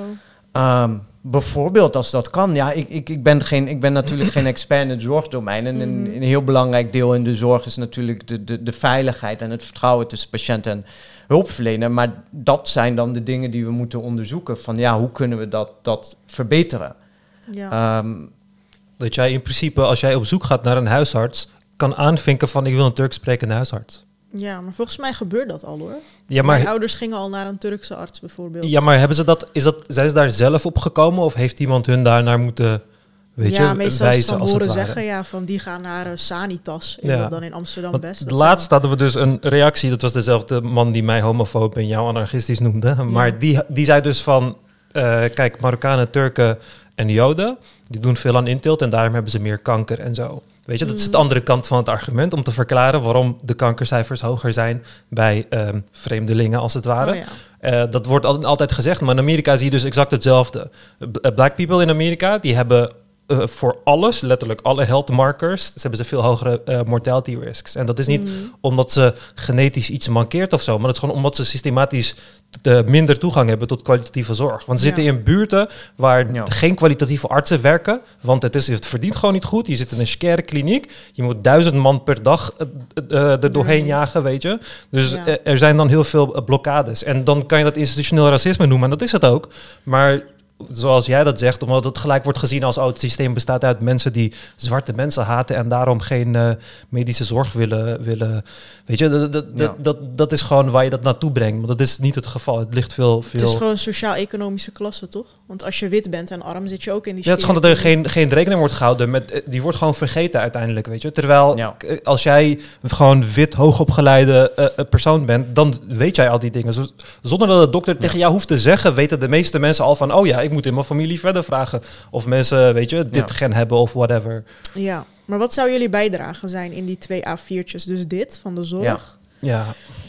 Um, bijvoorbeeld als dat kan. Ja, ik, ik, ik, ben, geen, ik ben natuurlijk geen expert in het zorgdomein. En een, Mm-hmm. een heel belangrijk deel in de zorg is natuurlijk de, de, de veiligheid en het vertrouwen tussen patiënt en hulpverlener. Maar dat zijn dan de dingen die we moeten onderzoeken. Van ja, hoe kunnen we dat, dat verbeteren? Ja. Um, Dat jij in principe, als jij op zoek gaat naar een huisarts, kan aanvinken van ik wil een Turks sprekende huisarts. ja, maar volgens mij gebeurt dat al hoor. Ja, Mijn maar, ouders gingen al naar een Turkse arts bijvoorbeeld. ja, maar hebben ze dat, is dat, zijn ze daar zelf op gekomen of heeft iemand hun daar naar moeten, weet ja, je, meestal wijzen is dan als het horen ware? zeggen ja, van die gaan naar uh, Sanitas. Is Ja. dat dan in Amsterdam Want West? de laatst hadden we dus een reactie, dat was dezelfde man die mij homofoob en jou anarchistisch noemde. Maar die, die zei dus van, uh, kijk, Marokkanen, Turken en Joden, die doen veel aan inteelt en daarom hebben ze meer kanker en zo. Weet je, dat is de andere kant van het argument om te verklaren waarom de kankercijfers hoger zijn bij um, vreemdelingen als het ware. Oh, ja. Uh, dat wordt al, altijd gezegd, maar in Amerika zie je dus exact hetzelfde. B- Black people in Amerika, die hebben uh, voor alles, letterlijk alle health markers, ze hebben ze veel hogere uh, mortality risks. En dat is niet Mm. omdat ze genetisch iets mankeert of zo, maar dat is gewoon omdat ze systematisch de minder toegang hebben tot kwalitatieve zorg. Want ze Ja. zitten in buurten waar Ja. geen kwalitatieve artsen werken, want het, is, het verdient gewoon niet goed. Je zit in een scare kliniek, je moet duizend man per dag uh, uh, er doorheen Nee. jagen, weet je. Dus Ja. uh, er zijn dan heel veel uh, blokkades. En dan kan je dat institutioneel racisme noemen, en dat is het ook. Maar zoals jij dat zegt, omdat het gelijk wordt gezien als oh, het systeem bestaat uit mensen die zwarte mensen haten en daarom geen uh, medische zorg willen, willen. Weet je, dat, dat, Ja. dat, dat, dat is gewoon waar je dat naartoe brengt. Maar dat is niet het geval. Het ligt veel... veel Het is gewoon sociaal-economische klasse, toch? Want als je wit bent en arm, zit je ook in die ja, het is gewoon dat er schere- geen, geen rekening wordt gehouden met... eh, Die wordt gewoon vergeten uiteindelijk, weet je. Terwijl Ja. k- als jij gewoon wit, hoogopgeleide uh, uh, persoon bent, dan weet jij al die dingen. Zo, zonder dat de dokter tegen jou hoeft te zeggen, weten de meeste mensen al van... oh ja, ik moet in mijn familie verder vragen. Of mensen, weet je, dit Ja. gen hebben of whatever. Ja, maar wat zou jullie bijdrage zijn in die twee A viertjes? Dus dit, van de zorg. Ja. Ja,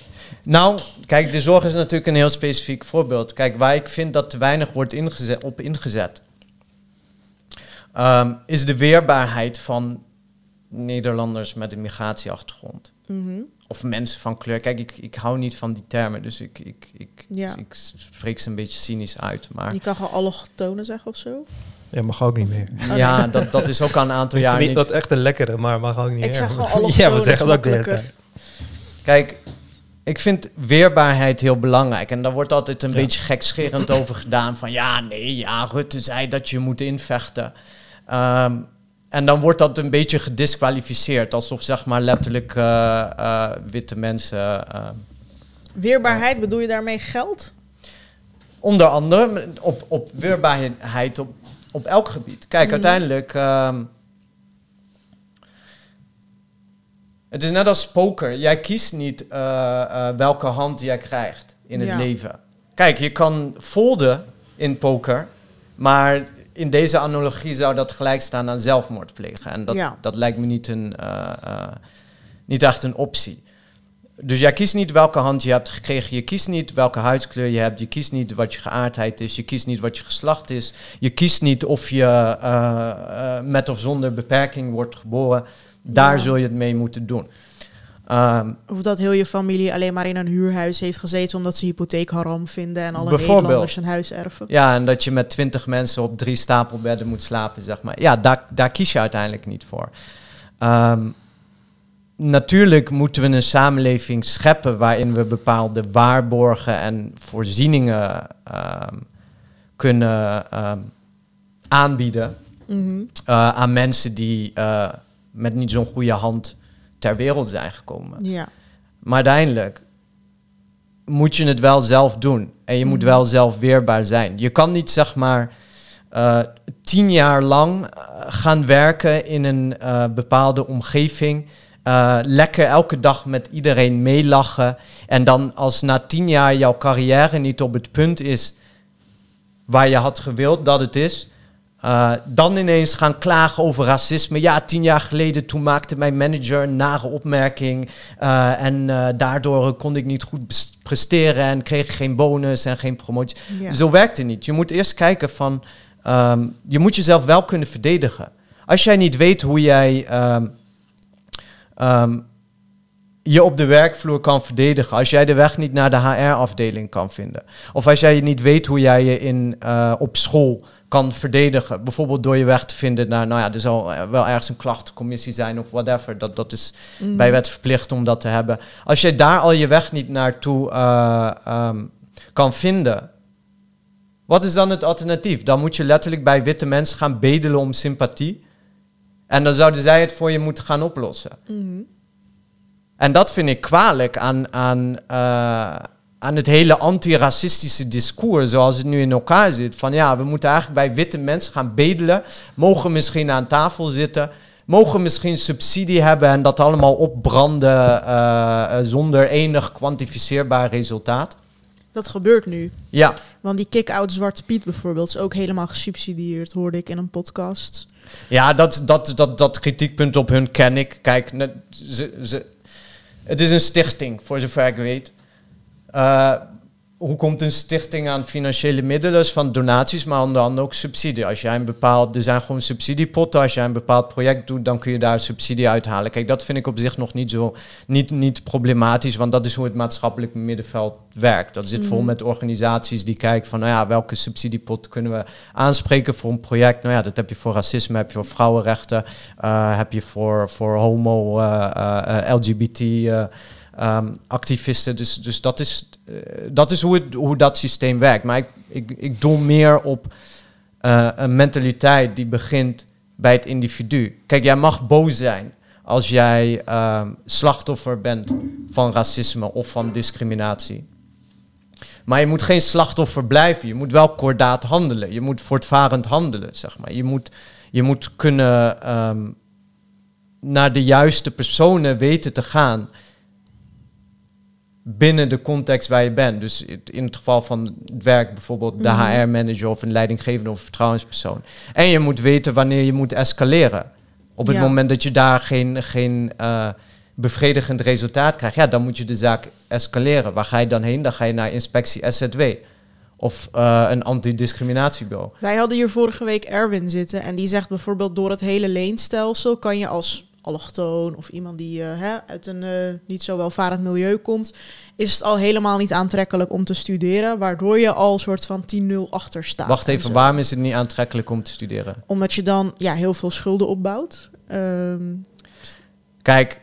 Nou, kijk, de zorg is natuurlijk een heel specifiek voorbeeld. Kijk, waar ik vind dat te weinig wordt ingezet, op ingezet, um, is de weerbaarheid van Nederlanders met een migratieachtergrond. Mhm. Of mensen van kleur. Kijk, ik, ik hou niet van die termen, dus ik, ik, ik, Ja. ik spreek ze een beetje cynisch uit. Maar Je kan gewoon allochtonen zeggen of zo. ja, mag ook niet meer. Oh, ja, nee. dat, dat is ook al een aantal Ik jaar vind niet. dat echt een lekkere, maar mag ook niet Ik meer. zeg gewoon Ja, allochtoon, we zeggen is dat ook de hele makkelijker. tijd. Kijk, ik vind weerbaarheid heel belangrijk. En daar wordt altijd een Ja. beetje gekscherend over gedaan. Van ja, nee, ja, Rutte zei dat je moet invechten. Um, en dan wordt dat een beetje gedisqualificeerd. Alsof zeg maar letterlijk uh, uh, witte mensen... Uh, Weerbaarheid, bedoel je daarmee geld? Onder andere op, op weerbaarheid op, op elk gebied. Kijk, mm. uiteindelijk... Um, het is net als poker. Jij kiest niet uh, uh, welke hand jij krijgt in het ja. leven. Kijk, je kan folden in poker, maar in deze analogie zou dat gelijk staan aan zelfmoord plegen. En dat, ja. dat lijkt me niet, een, uh, uh, niet echt een optie. Dus jij kiest niet welke hand je hebt gekregen. Je kiest niet welke huidskleur je hebt. Je kiest niet wat je geaardheid is. Je kiest niet wat je geslacht is. Je kiest niet of je uh, uh, met of zonder beperking wordt geboren. Daar ja. zul je het mee moeten doen. Um, of dat heel je familie alleen maar in een huurhuis heeft gezeten omdat ze hypotheek haram vinden en alle Nederlanders een huis erven. Ja, en dat je met twintig mensen op drie stapelbedden moet slapen, zeg maar. Ja, daar, daar kies je uiteindelijk niet voor. Um, natuurlijk moeten we een samenleving scheppen waarin we bepaalde waarborgen en voorzieningen um, kunnen um, aanbieden mm-hmm. uh, aan mensen die uh, met niet zo'n goede hand ter wereld zijn gekomen. Ja. Maar uiteindelijk moet je het wel zelf doen. En je mm. moet wel zelf weerbaar zijn. Je kan niet zeg maar uh, tien jaar lang uh, gaan werken in een uh, bepaalde omgeving. Uh, lekker elke dag met iedereen meelachen. En dan als na tien jaar jouw carrière niet op het punt is waar je had gewild dat het is... Uh, dan ineens gaan klagen over racisme. Ja, tien jaar geleden toen maakte mijn manager een nare opmerking. Uh, en uh, daardoor kon ik niet goed presteren en kreeg ik geen bonus en geen promotie. Ja. Zo werkt het niet. Je moet eerst kijken van... Um, je moet jezelf wel kunnen verdedigen. Als jij niet weet hoe jij um, um, je op de werkvloer kan verdedigen. Als jij de weg niet naar de H R-afdeling kan vinden. Of als jij niet weet hoe jij je in, uh, op school... kan verdedigen. Bijvoorbeeld door je weg te vinden naar, nou ja, er zal wel ergens een klachtencommissie zijn of whatever. Dat, dat is mm. bij wet verplicht om dat te hebben. Als je daar al je weg niet naartoe uh, um, kan vinden, wat is dan het alternatief? Dan moet je letterlijk bij witte mensen gaan bedelen om sympathie. En dan zouden zij het voor je moeten gaan oplossen. Mm. En dat vind ik kwalijk aan... aan uh, aan het hele antiracistische discours zoals het nu in elkaar zit. Van ja, we moeten eigenlijk bij witte mensen gaan bedelen. Mogen misschien aan tafel zitten. Mogen misschien subsidie hebben en dat allemaal opbranden uh, zonder enig kwantificeerbaar resultaat. Dat gebeurt nu. Ja. Want die kick-out Zwarte Piet bijvoorbeeld is ook helemaal gesubsidieerd, hoorde ik in een podcast. Ja, dat, dat, dat, dat kritiekpunt op hun ken ik. Kijk, ne, ze, ze, het is een stichting, voor zover ik weet. Uh, hoe komt een stichting aan financiële middelen? Dat is van donaties, maar onder andere ook subsidie. Als jij een bepaald, er zijn gewoon subsidiepotten. Als jij een bepaald project doet, dan kun je daar subsidie uithalen. Kijk, dat vind ik op zich nog niet zo niet, niet problematisch, want dat is hoe het maatschappelijk middenveld werkt. Dat zit mm. vol met organisaties die kijken van, nou ja, welke subsidiepot kunnen we aanspreken voor een project? Nou ja, dat heb je voor racisme, heb je voor vrouwenrechten, uh, heb je voor, voor homo, uh, uh, L G B T... Uh, Um, activisten, dus, dus dat is, uh, dat is hoe, het, hoe dat systeem werkt. Maar ik, ik, ik doel meer op uh, een mentaliteit die begint bij het individu. Kijk, jij mag boos zijn als jij um, slachtoffer bent van racisme of van discriminatie. Maar je moet geen slachtoffer blijven. Je moet wel kordaat handelen. Je moet voortvarend handelen, zeg maar. Je moet, je moet kunnen um, naar de juiste personen weten te gaan binnen de context waar je bent. Dus in het geval van het werk bijvoorbeeld de mm-hmm. H R-manager of een leidinggevende of een vertrouwenspersoon. En je moet weten wanneer je moet escaleren. Op het ja. moment dat je daar geen, geen uh, bevredigend resultaat krijgt, ja, dan moet je de zaak escaleren. Waar ga je dan heen? Dan ga je naar inspectie S Z W. Of uh, een antidiscriminatiebureau. Wij hadden hier vorige week Erwin zitten en die zegt bijvoorbeeld door het hele leenstelsel kan je als allochtoon of iemand die uh, hè, uit een uh, niet zo welvarend milieu komt, is het al helemaal niet aantrekkelijk om te studeren, waardoor je al soort van tien nul achter staat. Wacht even, waarom is het niet aantrekkelijk om te studeren? Omdat je dan ja, heel veel schulden opbouwt. Um... Kijk,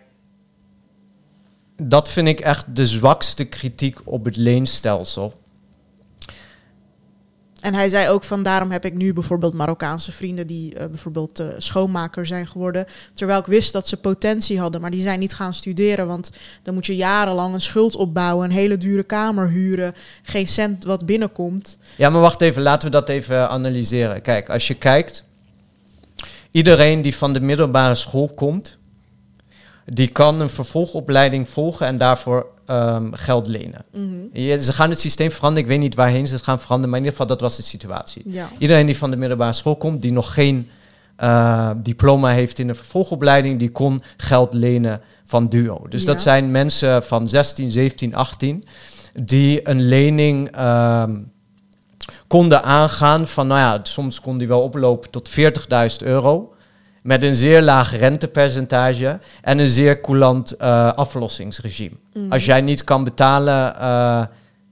dat vind ik echt de zwakste kritiek op het leenstelsel. En hij zei ook van daarom heb ik nu bijvoorbeeld Marokkaanse vrienden die uh, bijvoorbeeld uh, schoonmaker zijn geworden. Terwijl ik wist dat ze potentie hadden, maar die zijn niet gaan studeren. Want dan moet je jarenlang een schuld opbouwen, een hele dure kamer huren, geen cent wat binnenkomt. Ja, maar wacht even, laten we dat even analyseren. Kijk, als je kijkt, iedereen die van de middelbare school komt, die kan een vervolgopleiding volgen en daarvoor um, geld lenen. Mm-hmm. Je, ze gaan het systeem veranderen, ik weet niet waarheen ze het gaan veranderen, maar in ieder geval dat was de situatie. Ja. Iedereen die van de middelbare school komt, die nog geen uh, diploma heeft in een vervolgopleiding, die kon geld lenen van Duo. Dus Ja. dat zijn mensen van zestien, zeventien, achttien, die een lening um, konden aangaan van, nou ja, soms kon die wel oplopen tot veertigduizend euro. Met een zeer laag rentepercentage en een zeer coulant uh, aflossingsregime. Mm. Als jij niet kan betalen, uh,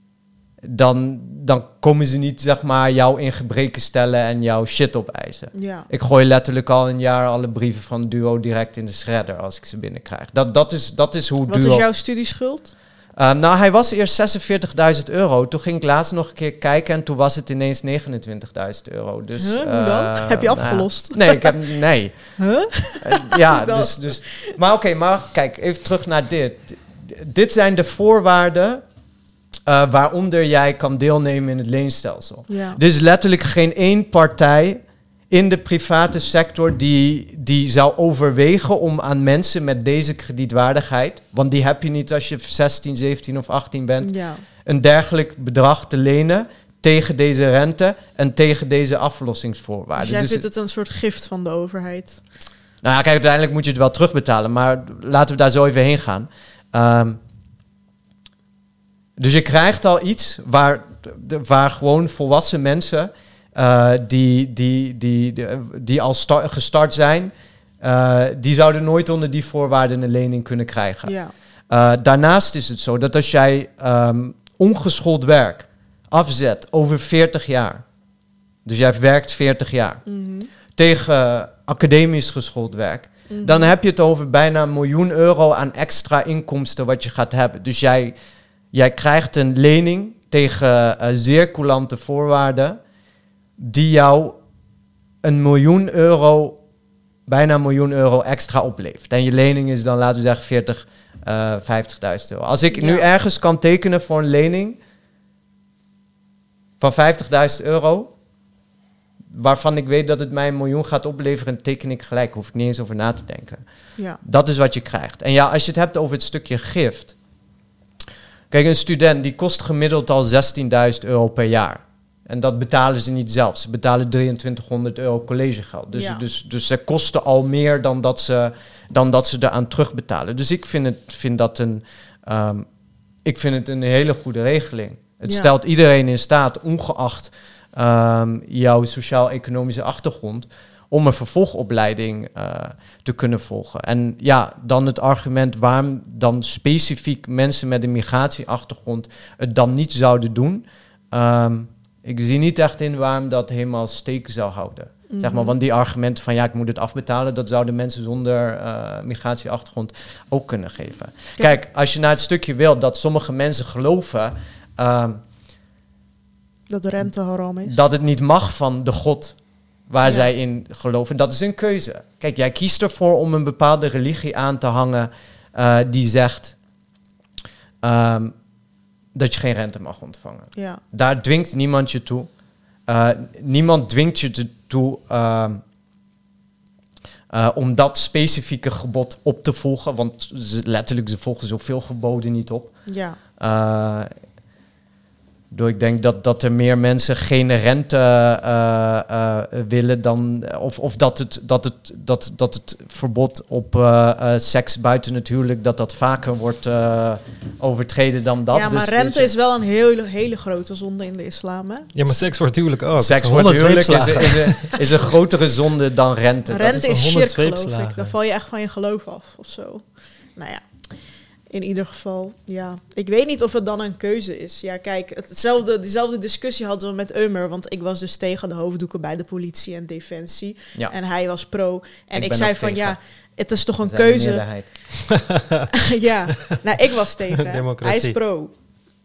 dan, dan komen ze niet, zeg maar, jou in gebreken stellen en jouw shit opeisen. Ja. Ik gooi letterlijk al een jaar alle brieven van Duo direct in de shredder als ik ze binnenkrijg. Dat, dat, is, dat is hoe Wat Duo... is jouw studieschuld? Uh, nou, hij was eerst zesenveertigduizend euro. Toen ging ik laatst nog een keer kijken en toen was het ineens negenentwintigduizend euro. Dus, Huh, hoe dan? uh, Heb je nou, afgelost? nee, ik heb... Nee. Huh? Uh, ja, Dan? dus, dus... Maar oké, okay, maar kijk, even terug naar dit. D- dit zijn de voorwaarden uh, waaronder jij kan deelnemen in het leenstelsel. Ja. Dus letterlijk geen één partij in de private sector die, die zou overwegen om aan mensen met deze kredietwaardigheid, want die heb je niet als je zestien, zeventien of achttien bent, Ja. een dergelijk bedrag te lenen tegen deze rente en tegen deze aflossingsvoorwaarden. Dus jij Dus vindt het een soort gift van de overheid? nou ja, kijk, uiteindelijk moet je het wel terugbetalen, maar laten we daar zo even heen gaan. Um, dus je krijgt al iets waar, de, waar gewoon volwassen mensen uh, die, die, die, die, die al sta- gestart zijn, uh, die zouden nooit onder die voorwaarden een lening kunnen krijgen. Ja. Uh, daarnaast is het zo dat als jij um, ongeschoold werk afzet over veertig jaar, dus jij werkt veertig jaar, Mm-hmm. tegen academisch geschoold werk, Mm-hmm. dan heb je het over bijna een miljoen euro aan extra inkomsten wat je gaat hebben. Dus jij, jij krijgt een lening tegen uh, zeer coulante voorwaarden die jou een miljoen euro, bijna een miljoen euro extra oplevert. En je lening is dan, laten we zeggen, veertig, uh, vijftigduizend euro. Als ik Ja. nu ergens kan tekenen voor een lening van vijftigduizend euro, waarvan ik weet dat het mij een miljoen gaat opleveren, teken ik gelijk. Hoef ik niet eens over na te denken. Ja. Dat is wat je krijgt. En ja, als je het hebt over het stukje gift. Kijk, een student die kost gemiddeld al zestienduizend euro per jaar. En dat betalen ze niet zelf. Ze betalen drieëntwintighonderd euro collegegeld. Dus, Ja. dus, dus ze kosten al meer dan dat ze, dan dat ze eraan terugbetalen. Dus ik vind, het, vind dat een, um, ik vind het een hele goede regeling. Het Ja. stelt iedereen in staat, ongeacht um, jouw sociaal-economische achtergrond, om een vervolgopleiding uh, te kunnen volgen. En ja, dan het argument waarom dan specifiek mensen met een migratieachtergrond het dan niet zouden doen. Um, ik zie niet echt in waarom dat helemaal steken zou houden. Mm-hmm. Zeg maar, want die argumenten van ja, ik moet het afbetalen, dat zouden mensen zonder uh, migratieachtergrond ook kunnen geven. Kijk. Kijk, als je naar het stukje wil dat sommige mensen geloven um, Dat de rente haram is. dat het niet mag van de God waar Ja. zij in geloven. Dat is een keuze. Kijk, jij kiest ervoor om een bepaalde religie aan te hangen uh, die zegt um, dat je geen rente mag ontvangen. Ja. Daar dwingt niemand je toe. Uh, niemand dwingt je te, toe uh, uh, om dat specifieke gebod op te volgen. Want ze, letterlijk, ze volgen zoveel geboden niet op. Ja. Uh, door ik denk dat, dat er meer mensen geen rente uh, uh, willen dan. Of, of dat, het, dat, het, dat, dat het verbod op uh, uh, seks buiten het huwelijk, dat dat vaker wordt uh, overtreden dan dat. Ja, maar Dus, rente weet je, is wel een hele, hele grote zonde in de islam, hè? Ja, maar seks wordt huwelijk ook. Seks voor voor het huwelijk is, is, een, is een grotere zonde dan rente. Dat Rente is is honderd shirk, geloof zweepslagen. ik. Dan val je echt van je geloof af, of zo. Nou ja, in ieder geval, ja. Ik weet niet of het dan een keuze is. Ja, kijk, hetzelfde, diezelfde discussie hadden we met Ömer, want ik was dus tegen de hoofddoeken bij de politie en defensie. Ja. En hij was pro. En Ik ik, ben zei ook van, tegen. ja, het is toch een zijn de keuze. meerderheid. Ja, nou, ik was tegen. Hij Democratie. is pro.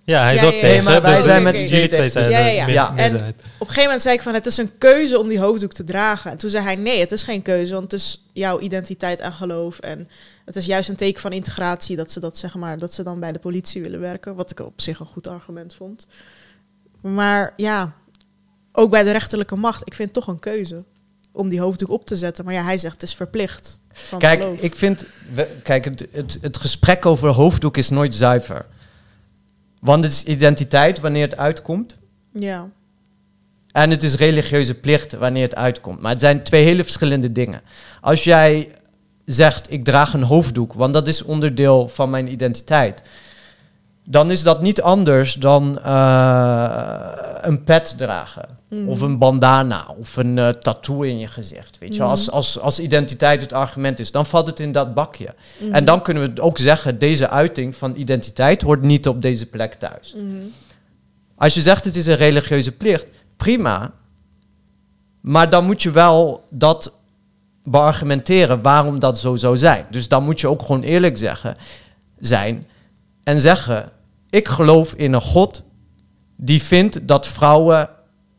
Ja, hij is Ja, ook ja, ja. tegen. Nee, maar wij dus zijn met dus z'n jullie tweeën twee tegen. zijn Ja, ja, ja. de Ja. meer- meerderheid. Op een gegeven moment zei ik van, het is een keuze om die hoofddoek te dragen. En toen zei hij, nee, het is geen keuze, want het is jouw identiteit en geloof. En het is juist een teken van integratie dat ze dat, zeg maar, dat ze dan bij de politie willen werken. Wat ik op zich een goed argument vond. Maar ja, ook bij de rechterlijke macht, ik vind het toch een keuze om die hoofddoek op te zetten. Maar ja, hij zegt, het is verplicht. Van Kijk, geloof. ik vind... we- Kijk, het, het, het gesprek over hoofddoek is nooit zuiver. Want het is identiteit wanneer het uitkomt. Ja, En het is religieuze plicht wanneer het uitkomt. Maar het zijn twee hele verschillende dingen. Als jij zegt, ik draag een hoofddoek, want dat is onderdeel van mijn identiteit, dan is dat niet anders dan uh, een pet dragen. Mhm. Of een bandana, of een uh, tattoo in je gezicht. Weet je? Mhm. Als, als, als identiteit het argument is, dan valt het in dat bakje. Mhm. En dan kunnen we ook zeggen, deze uiting van identiteit hoort niet op deze plek thuis. Mhm. Als je zegt, het is een religieuze plicht, prima. Maar dan moet je wel dat beargumenteren waarom dat zo zou zijn. Dus dan moet je ook gewoon eerlijk zeggen, zijn en zeggen, ik geloof in een God die vindt dat vrouwen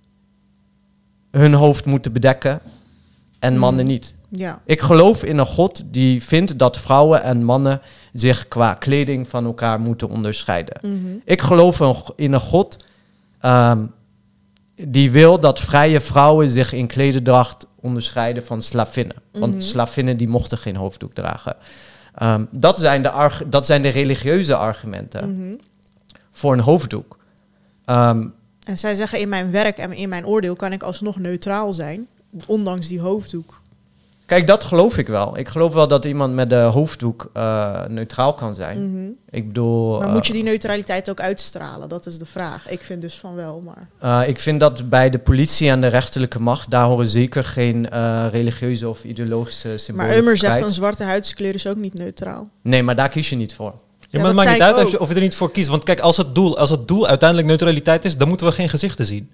hun hoofd moeten bedekken en Mm. mannen niet. Ja. Ik geloof in een God die vindt dat vrouwen en mannen zich qua kleding van elkaar moeten onderscheiden. Mhm. Ik geloof in- in een God um, die wil dat vrije vrouwen zich in klederdracht onderscheiden van slavinnen. Want Mhm. slavinnen die mochten geen hoofddoek dragen. Um, dat, zijn de arg- dat zijn de religieuze argumenten Mhm. voor een hoofddoek. Um, En zij zeggen, in mijn werk en in mijn oordeel kan ik alsnog neutraal zijn, ondanks die hoofddoek. kijk, dat geloof ik wel. Ik geloof wel dat iemand met de hoofddoek uh, neutraal kan zijn. Mhm. Ik bedoel... Maar uh, moet je die neutraliteit ook uitstralen? Dat is de vraag. Ik vind dus van wel, maar... Uh, ik vind dat bij de politie en de rechterlijke macht, daar horen zeker geen uh, religieuze of ideologische symbolen. Maar Ummer bij. zegt, een zwarte huidskleur is ook niet neutraal. Nee, maar daar kies je niet voor. Ja, Ja, maar het dat maakt niet zei uit ik als je, ook. of je er niet voor kiest. Want kijk, als het, doel, als het doel uiteindelijk neutraliteit is, dan moeten we geen gezichten zien.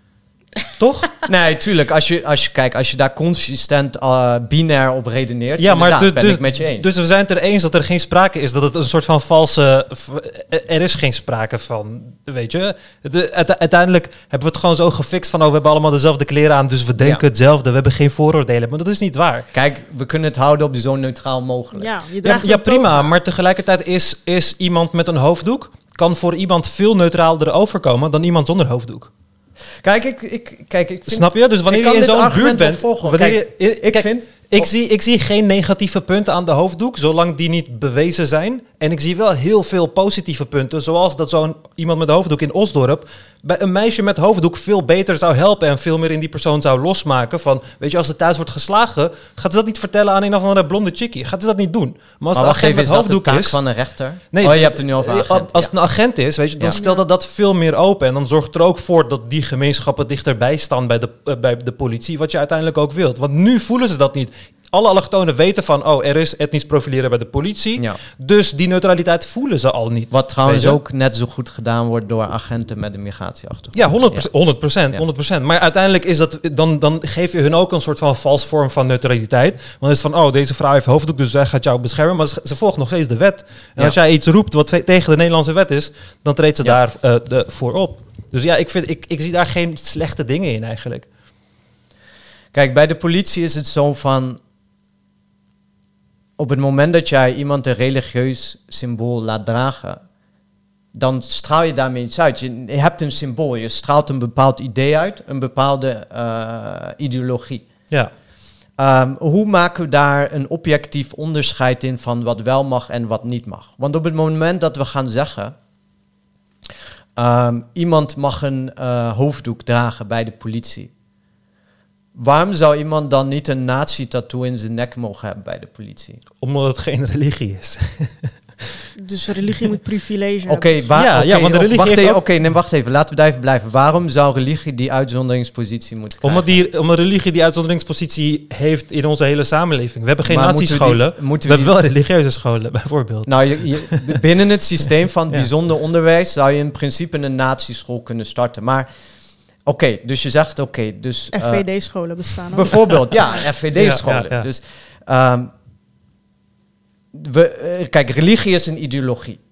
Toch? Nee, tuurlijk. Als je, als je, kijk, als je daar consistent uh, binair op redeneert, Ja, maar inderdaad, du- ben dus, ik met je eens. dus we zijn het er eens dat er geen sprake is, dat het een soort van valse... v- Er is geen sprake van, weet je. De, uite- uiteindelijk hebben we het gewoon zo gefixt van, oh, we hebben allemaal dezelfde kleren aan, dus we denken Ja. hetzelfde, we hebben geen vooroordelen. Maar dat is niet waar. Kijk, we kunnen het houden op zo neutraal mogelijk. Ja, je Ja, draagt ja, een prima, toga. maar tegelijkertijd is, is iemand met een hoofddoek, kan voor iemand veel neutraalder overkomen dan iemand zonder hoofddoek. Kijk, ik, ik, kijk, ik vind... Snap je? Dus wanneer ik je kan in dit zo'n buurt argument wel bent... volgen. wanneer Kijk, je, ik kijk, vind... Ik zie, ik zie geen negatieve punten aan de hoofddoek, zolang die niet bewezen zijn. En ik zie wel heel veel positieve punten, zoals dat zo'n iemand met een hoofddoek in Osdorp bij een meisje met hoofddoek veel beter zou helpen en veel meer in die persoon zou losmaken van, weet je, als ze thuis wordt geslagen, gaat ze dat niet vertellen aan een of andere blonde chickie. Gaat ze dat niet doen. Maar als Maar de wacht agent even, met is dat de hoofddoek taak is... van een rechter? Nee, oh, je hebt het nu over eh, agent. Als ja. het een agent is, weet je, dan Ja. stelt dat dat veel meer open. En dan zorgt het er ook voor dat die gemeenschappen dichterbij staan bij de, eh, bij de politie, wat je uiteindelijk ook wilt. Want nu voelen ze dat niet. Alle allochtonen weten van, oh, er is etnisch profileren bij de politie. Ja. Dus die neutraliteit voelen ze al niet. Wat trouwens Weet je? ook net zo goed gedaan wordt door agenten met een migratieachtergrond. Ja, honderd procent. honderd procent, Ja. honderd procent. Maar uiteindelijk is dat, dan, dan geef je hun ook een soort van vals vorm van neutraliteit. Want het is van, oh, deze vrouw heeft hoofddoek, dus zij gaat jou beschermen. Maar ze, ze volgt nog steeds de wet. En Ja. als jij iets roept wat ve- tegen de Nederlandse wet is, dan treedt ze Ja. daar eh, de, voor op. Dus ja, ik, vind, ik, ik zie daar geen slechte dingen in eigenlijk. Kijk, bij de politie is het zo van... Op het moment dat jij iemand een religieus symbool laat dragen, dan straal je daarmee iets uit. Je, je hebt een symbool, je straalt een bepaald idee uit, een bepaalde uh, ideologie. Ja. Um, hoe maken we daar een objectief onderscheid in van wat wel mag en wat niet mag? Want op het moment dat we gaan zeggen, um, iemand mag een uh, hoofddoek dragen bij de politie, waarom zou iemand dan niet een nazi-tattoo in zijn nek mogen hebben bij de politie? Omdat het geen religie is. Dus religie moet privilege Oké, hebben. waar- Ja, oké, ja, want de religie wacht heeft even, ook- Oké, nee, wacht even. Laten we daar even blijven. Waarom zou religie die uitzonderingspositie moeten krijgen? Omdat, die, omdat religie die uitzonderingspositie heeft in onze hele samenleving. We hebben geen Maar moeten we nazi-scholen. die- moeten We we hebben wel religieuze scholen, bijvoorbeeld. Nou, je, je- binnen het systeem van Ja. bijzonder onderwijs zou je in principe een nazi-school kunnen starten. Maar oké, okay, dus je zegt oké, okay, dus... F V D-scholen bestaan ook. Bijvoorbeeld, ja, F V D-scholen. Ja, ja, ja. Dus, um, we, uh, kijk, religie is een ideologie.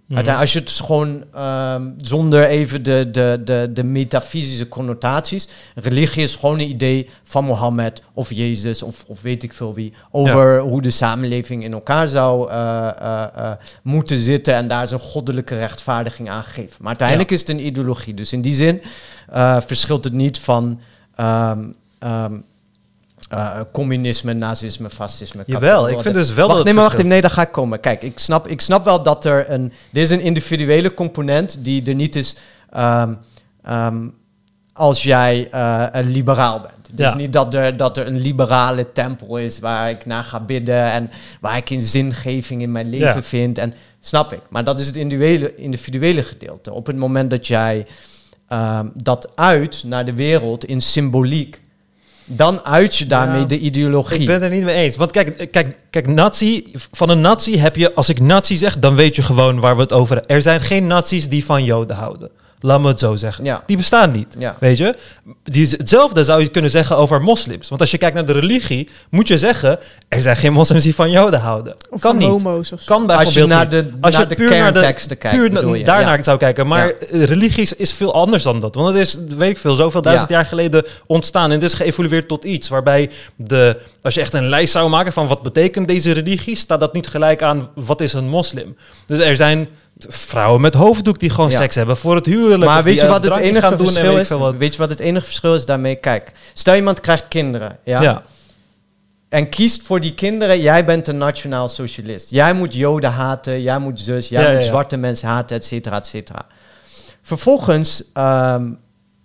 Mm. Uiteindelijk, als je het gewoon um, zonder even de, de, de, de metafysische connotaties... religie is gewoon een idee van Mohammed of Jezus of, of weet ik veel wie... over ja. hoe de samenleving in elkaar zou uh, uh, uh, moeten zitten... en daar is een goddelijke rechtvaardiging aan gegeven. Maar uiteindelijk ja. is het een ideologie. Dus in die zin uh, verschilt het niet van... Um, um, Uh, communisme, nazisme, fascisme. Jawel, ik vind dus wel wacht, dat nee, maar wacht even, nee, daar ga ik komen. Kijk, ik snap, ik snap wel dat er een... Er is een individuele component die er niet is... Um, um, als jij uh, een liberaal bent. Dus ja. niet dat er, dat er een liberale tempel is... waar ik naar ga bidden... en waar ik een zingeving in mijn leven ja. vind. En, snap ik. Maar dat is het individuele, individuele gedeelte. Op het moment dat jij um, dat uit naar de wereld in symboliek... dan uit je daarmee ja, de ideologie. Ik ben het er niet mee eens. Want kijk, kijk, kijk, nazi, van een nazi heb je... Als ik nazi zeg, dan weet je gewoon waar we het over hebben. Er zijn geen nazi's die van Joden houden. Laat me het zo zeggen. Ja. Die bestaan niet, ja. weet je. Die, hetzelfde zou je kunnen zeggen over moslims. Want als je kijkt naar de religie, moet je zeggen... er zijn geen moslims die van Joden houden. Of kan van niet. homo's of zo. Kan bijvoorbeeld als je naar de, als naar je de puur kernteksten kijkt, puur bedoel je. daarnaar ja. zou kijken. Maar ja. religie is, is veel anders dan dat. Want het is, weet ik veel, zoveel duizend ja. jaar geleden ontstaan. En het is geëvolueerd tot iets waarbij... de als je echt een lijst zou maken van wat betekent deze religie... staat dat niet gelijk aan wat is een moslim. Dus er zijn... vrouwen met hoofddoek die gewoon ja. seks hebben voor het huwelijk. Maar weet je, wat het enige verschil is? Wat... weet je wat het enige verschil is daarmee? Kijk, stel iemand krijgt kinderen, ja? ja. En kiest voor die kinderen, jij bent een nationaal socialist. Jij moet Joden haten, jij moet zus, jij ja, moet ja, ja. zwarte mensen haten, et cetera, et cetera. Vervolgens, um,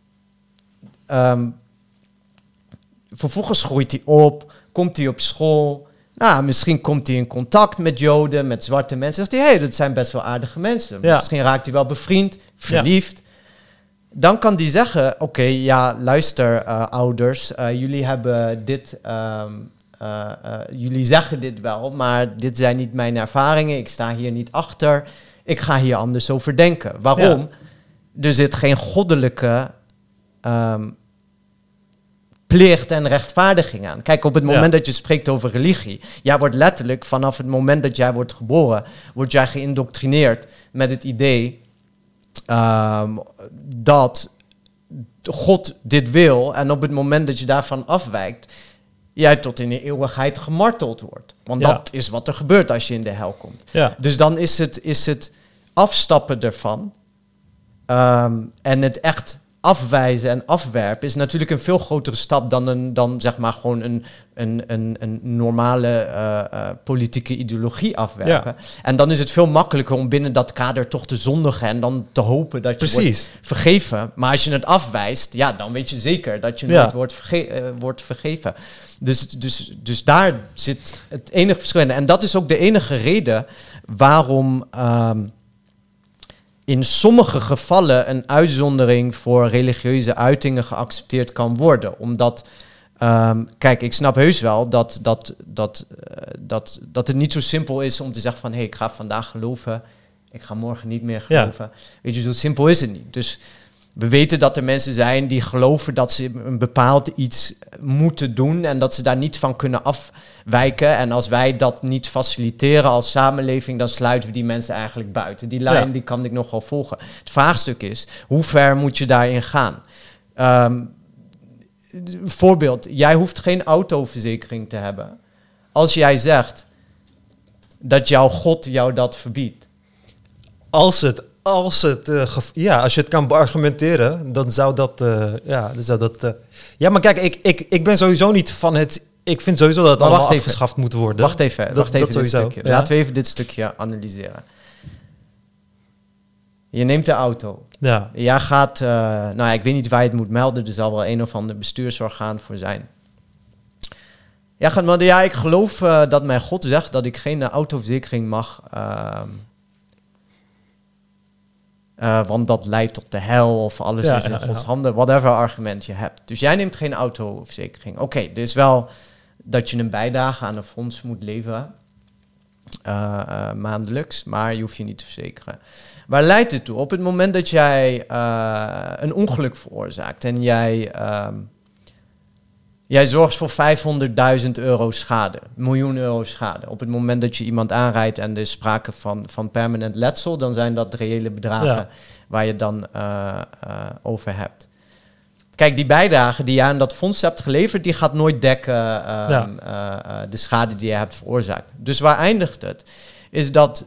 um, vervolgens groeit hij op, komt hij op school... Nou, misschien komt hij in contact met Joden, met zwarte mensen. Zegt hij, hé, hey, dat zijn best wel aardige mensen. Ja. Misschien raakt hij wel bevriend, verliefd. Ja. Dan kan hij zeggen, oké, okay, ja, luister, uh, ouders. Uh, jullie hebben dit, um, uh, uh, jullie zeggen dit wel, maar dit zijn niet mijn ervaringen. Ik sta hier niet achter. Ik ga hier anders over denken. Waarom? Ja. Er zit geen goddelijke... Um, plicht en rechtvaardiging aan. Kijk, op het moment ja. dat je spreekt over religie... jij wordt letterlijk, vanaf het moment dat jij wordt geboren... word jij geïndoctrineerd met het idee... Um, dat God dit wil... en op het moment dat je daarvan afwijkt... jij tot in de eeuwigheid gemarteld wordt. Want ja. dat is wat er gebeurt als je in de hel komt. Ja. Dus dan is het, is het afstappen ervan... Um, en het echt... afwijzen en afwerpen is natuurlijk een veel grotere stap dan, een, dan zeg maar gewoon een, een, een, een normale uh, uh, politieke ideologie afwerpen. Ja. En dan is het veel makkelijker om binnen dat kader toch te zondigen en dan te hopen dat je Precies. wordt vergeven. Maar als je het afwijst, ja, dan weet je zeker dat je ja. nooit wordt, verge- uh, wordt vergeven. Dus, dus, dus daar zit het enige verschil in. En dat is ook de enige reden waarom... Um, in sommige gevallen een uitzondering voor religieuze uitingen geaccepteerd kan worden. Omdat, um, kijk, ik snap heus wel dat, dat, dat, uh, dat, dat het niet zo simpel is om te zeggen van... hé, hey, ik ga vandaag geloven, ik ga morgen niet meer geloven. Ja. Weet je, zo simpel is het niet. Dus we weten dat er mensen zijn die geloven dat ze een bepaald iets moeten doen... en dat ze daar niet van kunnen afwijken. En als wij dat niet faciliteren als samenleving... dan sluiten we die mensen eigenlijk buiten. Die lijn ja. die kan ik nogal volgen. Het vraagstuk is, hoe ver moet je daarin gaan? Um, voorbeeld, jij hoeft geen autoverzekering te hebben... als jij zegt dat jouw God jou dat verbiedt. Als het... Als, het, uh, gev- ja, als je het kan beargumenteren, dan zou dat... Uh, ja, dan zou dat uh... ja, maar kijk, ik, ik, ik ben sowieso niet van het... Ik vind sowieso dat het maar allemaal wacht afgeschaft even. moet worden. Wacht even, dat, wacht even dat dit stukje. Ja? Laten we even dit stukje analyseren. Je neemt de auto. Ja. Jij gaat... Uh, nou ja, ik weet niet waar je het moet melden. Er zal wel een of ander bestuursorgaan voor zijn. Jij gaat melden, ja, ik geloof uh, dat mijn God zegt... dat ik geen uh, autoverzekering mag... Uh, Uh, want dat leidt tot de hel of alles ja, is in ja, Gods ja. handen. Whatever argument je hebt. Dus jij neemt geen autoverzekering. Oké, okay, dus wel dat je een bijdrage aan een fonds moet leveren. Uh, uh, maandelijks. Maar je hoeft je niet te verzekeren. Waar leidt het toe? Op het moment dat jij uh, een ongeluk veroorzaakt. En jij... Uh, Jij zorgt voor vijfhonderdduizend euro schade, miljoen euro schade. Op het moment dat je iemand aanrijdt en er is sprake van, van permanent letsel, dan zijn dat reële bedragen ja. waar je dan uh, uh, over hebt. Kijk, die bijdrage die je aan dat fonds hebt geleverd, die gaat nooit dekken uh, ja. uh, uh, de schade die je hebt veroorzaakt. Dus waar eindigt het? Is dat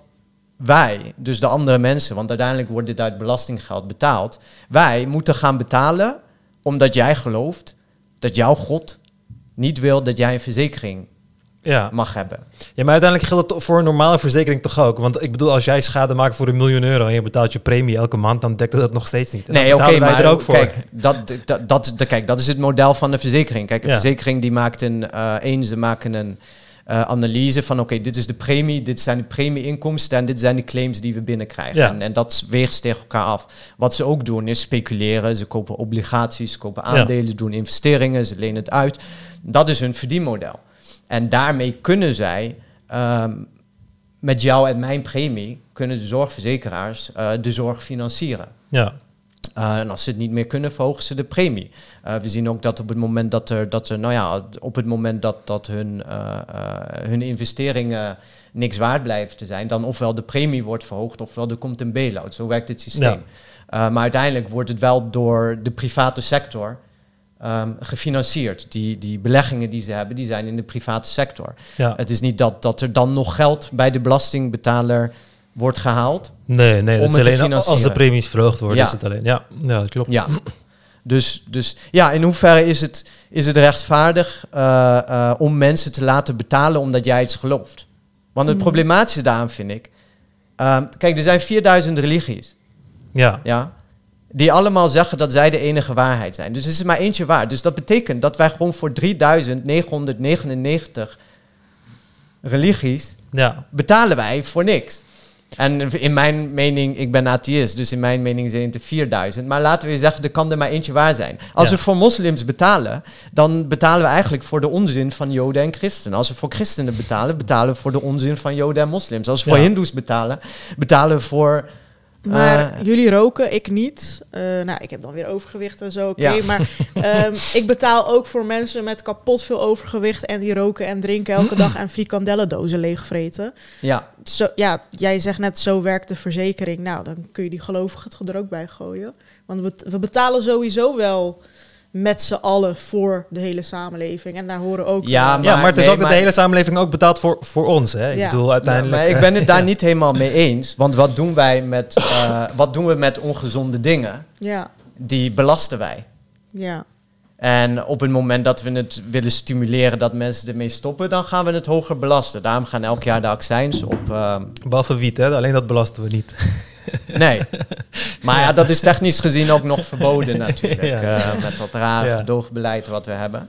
wij, dus de andere mensen, want uiteindelijk wordt dit uit belastinggeld betaald, wij moeten gaan betalen omdat jij gelooft dat jouw God niet wil dat jij een verzekering ja. mag hebben. Ja, maar uiteindelijk geldt dat voor een normale verzekering toch ook? Want ik bedoel, als jij schade maakt voor een miljoen euro en je betaalt je premie elke maand, dan dekt dat nog steeds niet. En nee, oké, okay, maar er ook voor. Kijk, dat, dat, dat, dat, kijk, dat is het model van de verzekering. Kijk, een ja. verzekering die maakt een, uh, één, ze maken een uh, analyse van, oké, okay, dit is de premie, dit zijn de premieinkomsten en dit zijn de claims die we binnenkrijgen. Ja. En, en dat weegt tegen elkaar af. Wat ze ook doen is speculeren, ze kopen obligaties, ze kopen aandelen, ja. doen investeringen, ze lenen het uit. Dat is hun verdienmodel. En daarmee kunnen zij, um, met jou en mijn premie, kunnen de zorgverzekeraars uh, de zorg financieren. Ja. Uh, en als ze het niet meer kunnen, verhogen ze de premie. Uh, we zien ook dat op het moment dat er, dat er nou ja, op het moment dat, dat hun, uh, uh, hun investeringen niks waard blijven te zijn, dan ofwel de premie wordt verhoogd, ofwel er komt een bail-out. Zo werkt het systeem. Ja. Uh, maar uiteindelijk wordt het wel door de private sector Um, gefinancierd. Die, die beleggingen die ze hebben, die zijn in de private sector. Ja. Het is niet dat, dat er dan nog geld bij de belastingbetaler wordt gehaald. Nee, nee, dat is alleen als de premies verhoogd worden. Ja. Is het alleen. Ja, ja, dat klopt. Ja. Dus, dus ja, in hoeverre is het, is het rechtvaardig uh, uh, om mensen te laten betalen omdat jij iets gelooft? Want het mm. problematische daaraan vind ik, uh, kijk, er zijn vierduizend religies. Ja. Ja. Die allemaal zeggen dat zij de enige waarheid zijn. Dus er is maar eentje waar. Dus dat betekent dat wij gewoon voor drieduizend negenhonderdnegenennegentig religies ja. betalen wij voor niks. En in mijn mening, ik ben atheïst, dus in mijn mening zijn het er vierduizend. Maar laten we zeggen, er kan er maar eentje waar zijn. Als ja. we voor moslims betalen, dan betalen we eigenlijk voor de onzin van Joden en christenen. Als we voor christenen betalen, betalen we voor de onzin van Joden en moslims. Als we ja. voor hindoes betalen, betalen we voor... Maar uh, jullie roken, ik niet. Uh, nou, ik heb dan weer overgewicht en zo, oké. Okay. Ja. Maar um, ik betaal ook voor mensen met kapot veel overgewicht en die roken en drinken elke dag en frikandellendozen leegvreten. Ja. Zo, ja, jij zegt net, zo werkt de verzekering. Nou, dan kun je die gelovigen er ook bij gooien. Want we, we betalen sowieso wel met z'n allen voor de hele samenleving. En daar horen ook... Ja, maar, ja, maar het is nee, ook dat de hele samenleving ook betaalt voor, voor ons. Hè? Ja. Ik bedoel, uiteindelijk... Ja, maar ik ben het daar niet helemaal mee eens. Want wat doen wij met... Uh, wat doen we met ongezonde dingen? Ja. Die belasten wij. Ja. En op het moment dat we het willen stimuleren dat mensen ermee stoppen, dan gaan we het hoger belasten. Daarom gaan elk jaar de accijns op... Uh, Behalve wiet, hè? Alleen dat belasten we niet. Nee. Maar ja, dat is technisch gezien ook nog verboden natuurlijk. Ja. Uh, met dat rare ja. gedoogbeleid wat we hebben.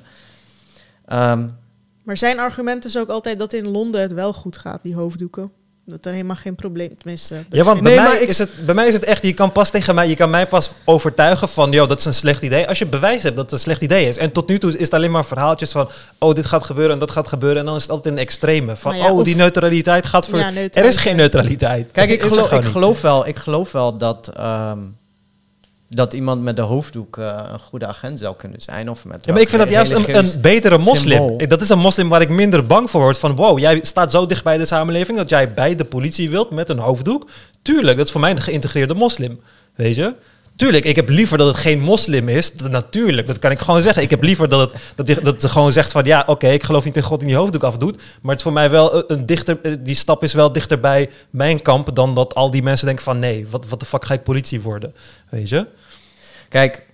Um, maar zijn argument is ook altijd dat in Londen het wel goed gaat, die hoofddoeken. Dat er helemaal geen probleem, tenminste... Ja, want bij, nee, mij is het, bij mij is het echt, je kan pas tegen mij, je kan mij pas overtuigen van, joh, dat is een slecht idee. Als je bewijs hebt dat het een slecht idee is. En tot nu toe is het alleen maar verhaaltjes van, oh, dit gaat gebeuren en dat gaat gebeuren. En dan is het altijd een extreme. Van, ja, oh, die neutraliteit gaat voor... Ja, neutraliteit. Er is geen neutraliteit. Kijk, ik, geloof, ik, geloof wel, ik geloof wel dat... Um, dat iemand met de hoofddoek uh, een goede agent zou kunnen zijn. Of met ja, maar ik vind dat juist een, een betere moslim. Symbool. Dat is een moslim waar ik minder bang voor word. Van wow, jij staat zo dicht bij de samenleving dat jij bij de politie wilt met een hoofddoek. Tuurlijk, dat is voor mij een geïntegreerde moslim. Weet je? Tuurlijk, ik heb liever dat het geen moslim is. Dat, natuurlijk, dat kan ik gewoon zeggen. Ik heb liever dat het, dat die, dat het gewoon zegt van... ja, oké, okay, ik geloof niet in God die die hoofddoek afdoet. Maar het is voor mij wel een, een dichter... die stap is wel dichter bij mijn kamp... dan dat al die mensen denken van... nee, wat, wat de fuck ga ik politie worden? Weet je? Kijk,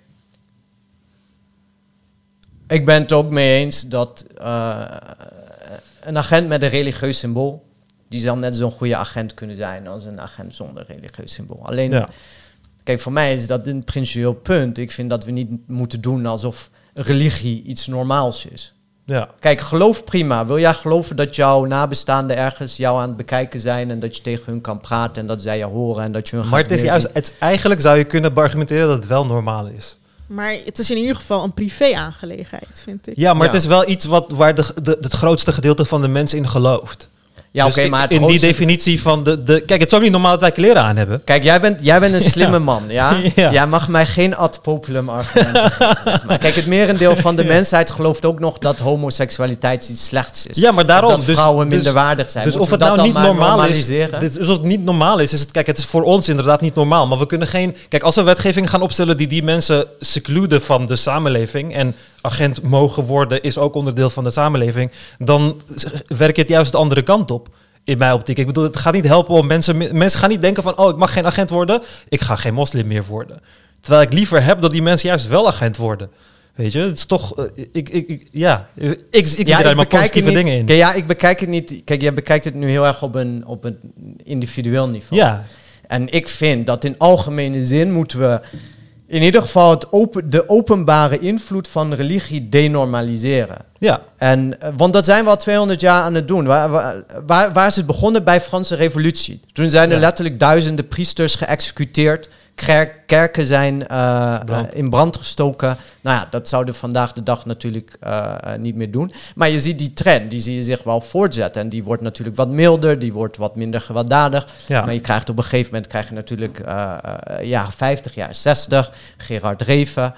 ik ben het ook mee eens dat uh, een agent met een religieus symbool... die zal net zo'n goede agent kunnen zijn als een agent zonder religieus symbool. Alleen, ja. Kijk, voor mij is dat een principieel punt. Ik vind dat we niet moeten doen alsof religie iets normaals is. Ja. Kijk, geloof prima. Wil jij geloven dat jouw nabestaanden ergens jou aan het bekijken zijn... en dat je tegen hun kan praten en dat zij je horen en dat je hun Maar het is juist, het, eigenlijk zou je kunnen argumenteren dat het wel normaal is. Maar het is in ieder geval een privé-aangelegenheid, vind ik. Ja, maar ja. het is wel iets wat, waar de, de, het grootste gedeelte van de mensen in gelooft. Ja, Dus oké, in- maar het in die grootste- definitie van de, de... Kijk, het is ook niet normaal dat wij kleren aan hebben. Kijk, jij bent, jij bent een slimme man, ja? Ja. Jij mag mij geen ad populum argumenten geven, zeg maar. Kijk, het merendeel van de mensheid gelooft ook nog dat homoseksualiteit iets slechts is. Ja, maar daarom. dat dus, vrouwen dus- minderwaardig zijn. Dus Moeten of we het dat nou dan niet maar normaal is, normaliseren? dit, dus of het niet normaal is, is het, kijk, het is voor ons inderdaad niet normaal. Maar we kunnen geen, kijk, als we wetgeving gaan opstellen die die mensen secluden van de samenleving en agent mogen worden is ook onderdeel van de samenleving, dan werkt het juist de andere kant op. In mijn optiek. Ik bedoel, het gaat niet helpen om mensen... Mensen gaan niet denken van, oh, ik mag geen agent worden. Ik ga geen moslim meer worden. Terwijl ik liever heb dat die mensen juist wel agent worden. Weet je, het is toch... Uh, ik, ik, ik, ja, ik, ik zie er helemaal positieve niet, dingen in. Kijk, ja, ik bekijk het niet... Kijk, jij bekijkt het nu heel erg op een, op een individueel niveau. Ja. En ik vind dat in algemene zin moeten we... in ieder geval het open, de openbare invloed van religie denormaliseren. Ja. En, uh, want dat zijn we al tweehonderd jaar aan het doen. Waar, waar, waar, waar is het begonnen? Bij de Franse Revolutie. Toen zijn er Ja. letterlijk duizenden priesters geëxecuteerd. Ker- kerken zijn uh, uh, in brand gestoken. Nou ja, dat zouden vandaag de dag natuurlijk uh, uh, niet meer doen. Maar je ziet die trend, die zie je zich wel voortzetten. En die wordt natuurlijk wat milder, die wordt wat minder gewelddadig. Ja. Maar je krijgt op een gegeven moment krijg je natuurlijk uh, uh, ja, vijftig jaar, zestig. Gerard Reven.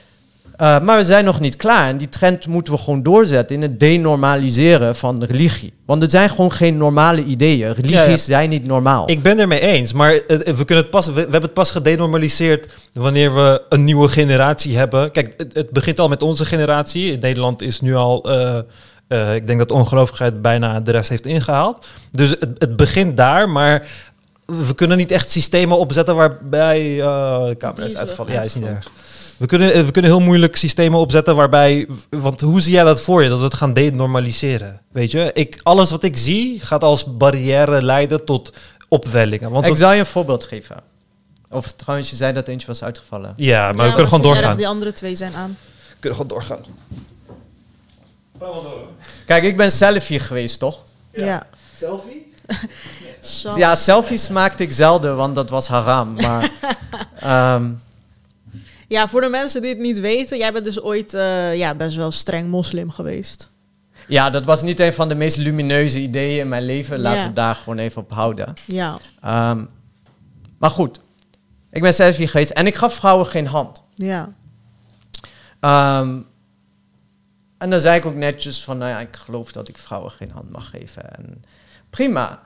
Uh, maar we zijn nog niet klaar. En die trend moeten we gewoon doorzetten in het denormaliseren van religie. Want het zijn gewoon geen normale ideeën. Religies Ja, ja. zijn niet normaal. Ik ben er mee eens, maar uh, we, kunnen het pas, we, we hebben het pas gedenormaliseerd wanneer we een nieuwe generatie hebben. Kijk, het, het begint al met onze generatie. In Nederland is nu al... Uh, uh, ik denk dat ongelooflijkheid bijna de rest heeft ingehaald. Dus het, het begint daar, maar... We kunnen niet echt systemen opzetten waarbij... Uh, de camera is uitgevallen. Ja, is niet erg. We kunnen, we kunnen heel moeilijk systemen opzetten waarbij... Want hoe zie jij dat voor je, dat we het gaan denormaliseren? Weet je, ik, alles wat ik zie gaat als barrière leiden tot opwellingen. Want ik dat, zal je een voorbeeld geven. Of trouwens, je zei dat eentje was uitgevallen. ja, maar Ja, we kunnen dat gewoon is niet erg, doorgaan. Die andere twee zijn aan. We kunnen gewoon doorgaan. Kijk, ik ben selfie geweest, toch? Ja. ja. Selfie? Zo. Ja, selfies maakte ik zelden, want dat was haram. Maar um, Ja, voor de mensen die het niet weten, jij bent dus ooit uh, ja, best wel streng moslim geweest. ja, dat was niet een van de meest lumineuze ideeën in mijn leven. Laten Ja. we daar gewoon even op houden. Ja. Um, maar goed, ik ben selfie geweest en ik gaf vrouwen geen hand. Ja. Um, en dan zei ik ook netjes van, nou ja, ik geloof dat ik vrouwen geen hand mag geven. En prima.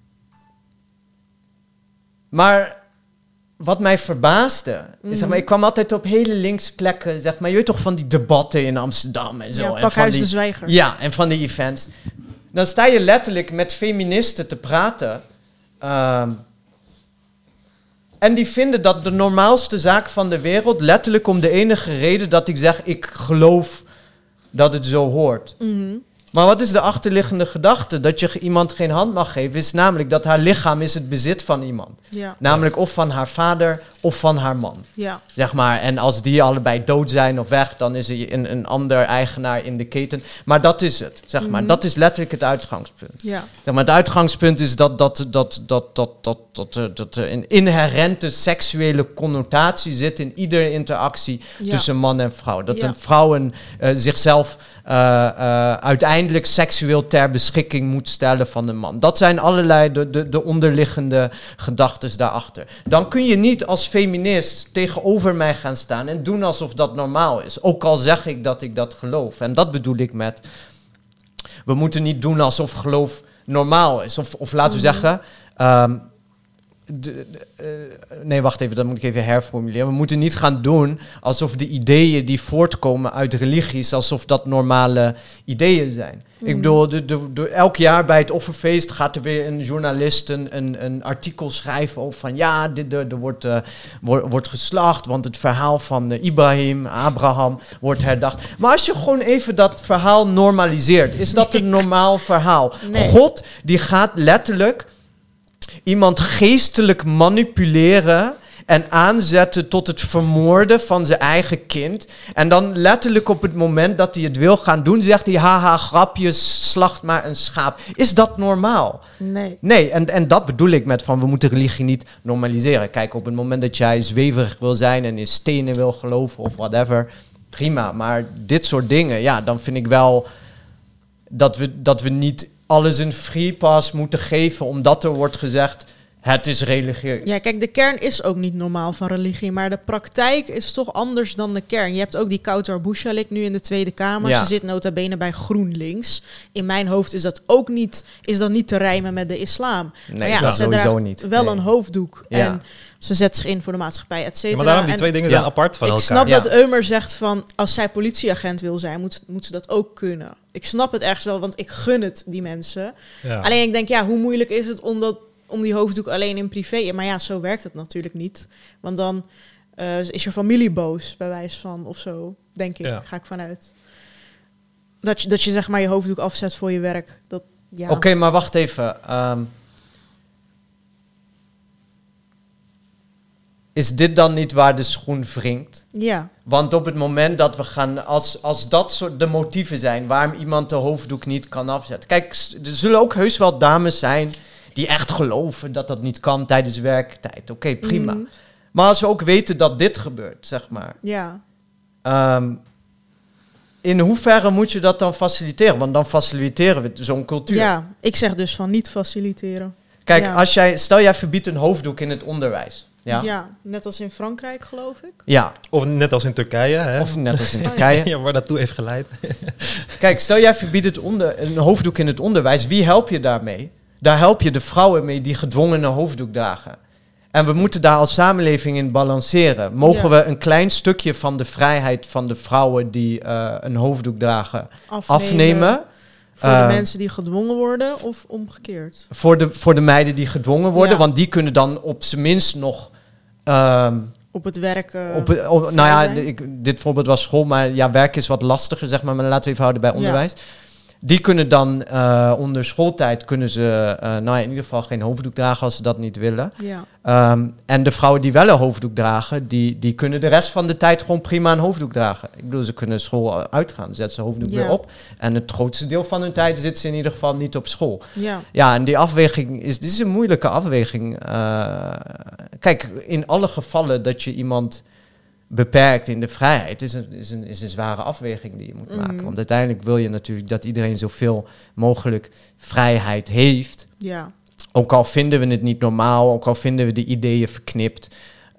Maar wat mij verbaasde, Mm. is, zeg maar, ik kwam altijd op hele linkse plekken, zeg maar, je weet toch van die debatten in Amsterdam en zo. Ja, en van Pakhuis die, de Zwijger. Ja, en van die events. Dan sta je letterlijk met feministen te praten. Um, en die vinden dat de normaalste zaak van de wereld, letterlijk om de enige reden dat ik zeg, ik geloof dat het zo hoort. Mm-hmm. Maar wat is de achterliggende gedachte? Dat je iemand geen hand mag geven, is namelijk dat haar lichaam is het bezit van iemand. Ja. Namelijk of van haar vader of van haar man. Ja. Zeg maar, en als die allebei dood zijn of weg, dan is er een, een ander eigenaar in de keten. Maar dat is het, zeg maar. Mm-hmm. Dat is letterlijk het uitgangspunt. Ja. Zeg maar, het uitgangspunt is dat, dat, dat, dat, dat, dat, dat, dat, dat er een inherente seksuele connotatie zit in iedere interactie Ja. tussen man en vrouw. Dat Ja. een vrouw een, uh, zichzelf uh, uh, uiteindelijk seksueel ter beschikking moet stellen van een man. Dat zijn allerlei de, de, de onderliggende gedachten daarachter. Dan kun je niet als feminist tegenover mij gaan staan en doen alsof dat normaal is. Ook al zeg ik dat ik dat geloof. En dat bedoel ik met, we moeten niet doen alsof geloof normaal is. Of, of laten we Mm-hmm. zeggen, um, de, de, uh, nee, wacht even, dat moet ik even herformuleren. We moeten niet gaan doen alsof de ideeën die voortkomen uit religies, alsof dat normale ideeën zijn. Mm. Ik bedoel, de, de, de, elk jaar bij het offerfeest gaat er weer een journalist een, een, een artikel schrijven over van ja, dit, er, er wordt, uh, wordt, wordt geslacht, want het verhaal van uh, Ibrahim, Abraham, wordt herdacht. Maar als je gewoon even dat verhaal normaliseert, is dat een normaal verhaal? Nee. God, die gaat letterlijk iemand geestelijk manipuleren en aanzetten tot het vermoorden van zijn eigen kind. En dan letterlijk op het moment dat hij het wil gaan doen, zegt hij, haha, grapjes, slacht maar een schaap. Is dat normaal? Nee. Nee, en, en dat bedoel ik met van, we moeten religie niet normaliseren. Kijk, op het moment dat jij zweverig wil zijn en in stenen wil geloven of whatever, prima. Maar dit soort dingen, ja, dan vind ik wel dat we, dat we niet alles een free pass moeten geven, omdat er wordt gezegd, het is religieus. Ja, kijk, de kern is ook niet normaal van religie, maar de praktijk is toch anders dan de kern. Je hebt ook die Kautar Bouchalik nu in de Tweede Kamer. Ja. Ze zit nota bene bij GroenLinks. In mijn hoofd is dat ook niet, is dat niet te rijmen met de islam. Nee, maar ja, dat ze sowieso draagt niet. wel Nee. een hoofddoek Ja. en ze zet zich in voor de maatschappij, et Ja, cetera. maar daarom, die En twee dingen Ja. zijn apart van ik elkaar. snap Ja. dat Eumer zegt van, als zij politieagent wil zijn, moet, moet ze dat ook kunnen. Ik snap het ergens wel, want ik gun het die mensen. Ja. Alleen ik denk, ja, hoe moeilijk is het om, dat, om die hoofddoek alleen in privé... Maar ja, zo werkt het natuurlijk niet. Want dan uh, is je familie boos, bij wijze van, of zo, denk ik. Ja. Ga ik vanuit. Dat je, dat je zeg maar je hoofddoek afzet voor je werk. Dat, ja. Oké, okay, maar wacht even. Um, is dit dan niet waar de schoen wringt? Ja. Want op het moment dat we gaan, als, als dat soort de motieven zijn waarom iemand de hoofddoek niet kan afzetten. Kijk, er zullen ook heus wel dames zijn die echt geloven dat dat niet kan tijdens werktijd. Oké, okay, prima. Mm. Maar als we ook weten dat dit gebeurt, zeg maar. Ja. Um, in hoeverre moet je dat dan faciliteren? Want dan faciliteren we zo'n cultuur. Ja, ik zeg dus van niet faciliteren. Kijk, ja. als jij, stel jij verbiedt een hoofddoek in het onderwijs. Ja, ja, net als in Frankrijk, geloof ik. ja. Of net als in Turkije. Hè? Of net als in Turkije. Ja, waar naartoe heeft geleid. Kijk, stel jij verbiedt het onder, een hoofddoek in het onderwijs. Wie help je daarmee? Daar help je de vrouwen mee die gedwongen een hoofddoek dragen. En we moeten daar als samenleving in balanceren. Mogen Ja. we een klein stukje van de vrijheid van de vrouwen die uh, een hoofddoek dragen Afnemen, afnemen? Voor Uh, de mensen die gedwongen worden of omgekeerd? Voor de, voor de meiden die gedwongen worden. Ja. Want die kunnen dan op zijn minst nog... Um, Op het werk. Uh, op, op, nou ja, d- ik, dit voorbeeld was school, maar ja, werk is wat lastiger, zeg maar. Maar laten we even houden bij onderwijs. Ja. Die kunnen dan uh, onder schooltijd, kunnen ze uh, nou ja, in ieder geval geen hoofddoek dragen als ze dat niet willen. Ja. Um, en de vrouwen die wel een hoofddoek dragen, die, die kunnen de rest van de tijd gewoon prima een hoofddoek dragen. Ik bedoel, ze kunnen school uitgaan, zetten ze hoofddoek Ja. weer op. En het grootste deel van hun tijd zitten ze in ieder geval niet op school. Ja. Ja, en die afweging is, dit is een moeilijke afweging. Uh, kijk, in alle gevallen dat je iemand beperkt in de vrijheid, is een, is een, is een zware afweging die je moet maken. Mm. Want uiteindelijk wil je natuurlijk dat iedereen zoveel mogelijk vrijheid heeft. Ja. Ook al vinden we het niet normaal, ook al vinden we de ideeën verknipt.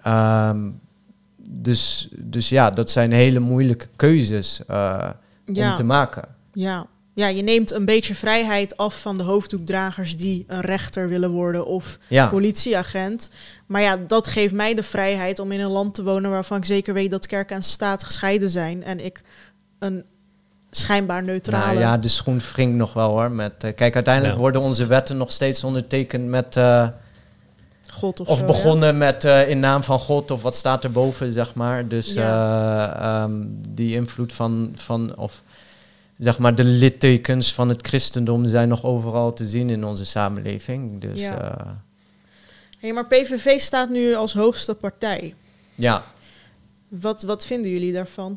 Um, dus, dus ja, dat zijn hele moeilijke keuzes uh, ja. om te maken. Ja. Ja, je neemt een beetje vrijheid af van de hoofddoekdragers die een rechter willen worden of ja. politieagent. Maar ja, dat geeft mij de vrijheid om in een land te wonen waarvan ik zeker weet dat kerk en staat gescheiden zijn. En ik een schijnbaar neutrale... Nou ja, de schoen wringt nog wel hoor. Met, uh, kijk, uiteindelijk ja. worden onze wetten nog steeds ondertekend met... Uh, God of, of zo, begonnen ja. met uh, in naam van God of wat staat erboven, zeg maar. Dus ja. uh, um, die invloed van... van of, zeg maar, de littekens van het christendom zijn nog overal te zien in onze samenleving. Dus, ja. uh, hey, maar P V V staat nu als hoogste partij. Ja. Wat, wat vinden jullie daarvan?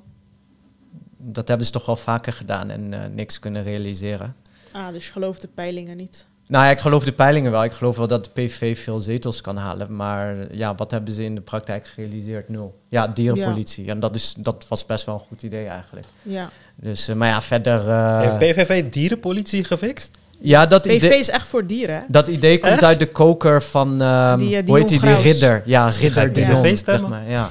Dat hebben ze toch wel vaker gedaan en uh, niks kunnen realiseren. Ah, dus je gelooft de peilingen niet? Nou ja, ik geloof de peilingen wel. Ik geloof wel dat de P V V veel zetels kan halen. Maar ja, wat hebben ze in de praktijk gerealiseerd? Nul. Ja, dierenpolitie. Ja. En dat, is, dat was best wel een goed idee eigenlijk. Ja. Dus, uh, maar ja, verder... Uh, Heeft P V V dierenpolitie gefixt? Ja, dat P V V is echt voor dieren, hè? Dat idee komt echt? uit de koker van... Um, die, uh, hoe heet die? Die ridder. Ja, ridder P V V stemmen? zeg maar, ja.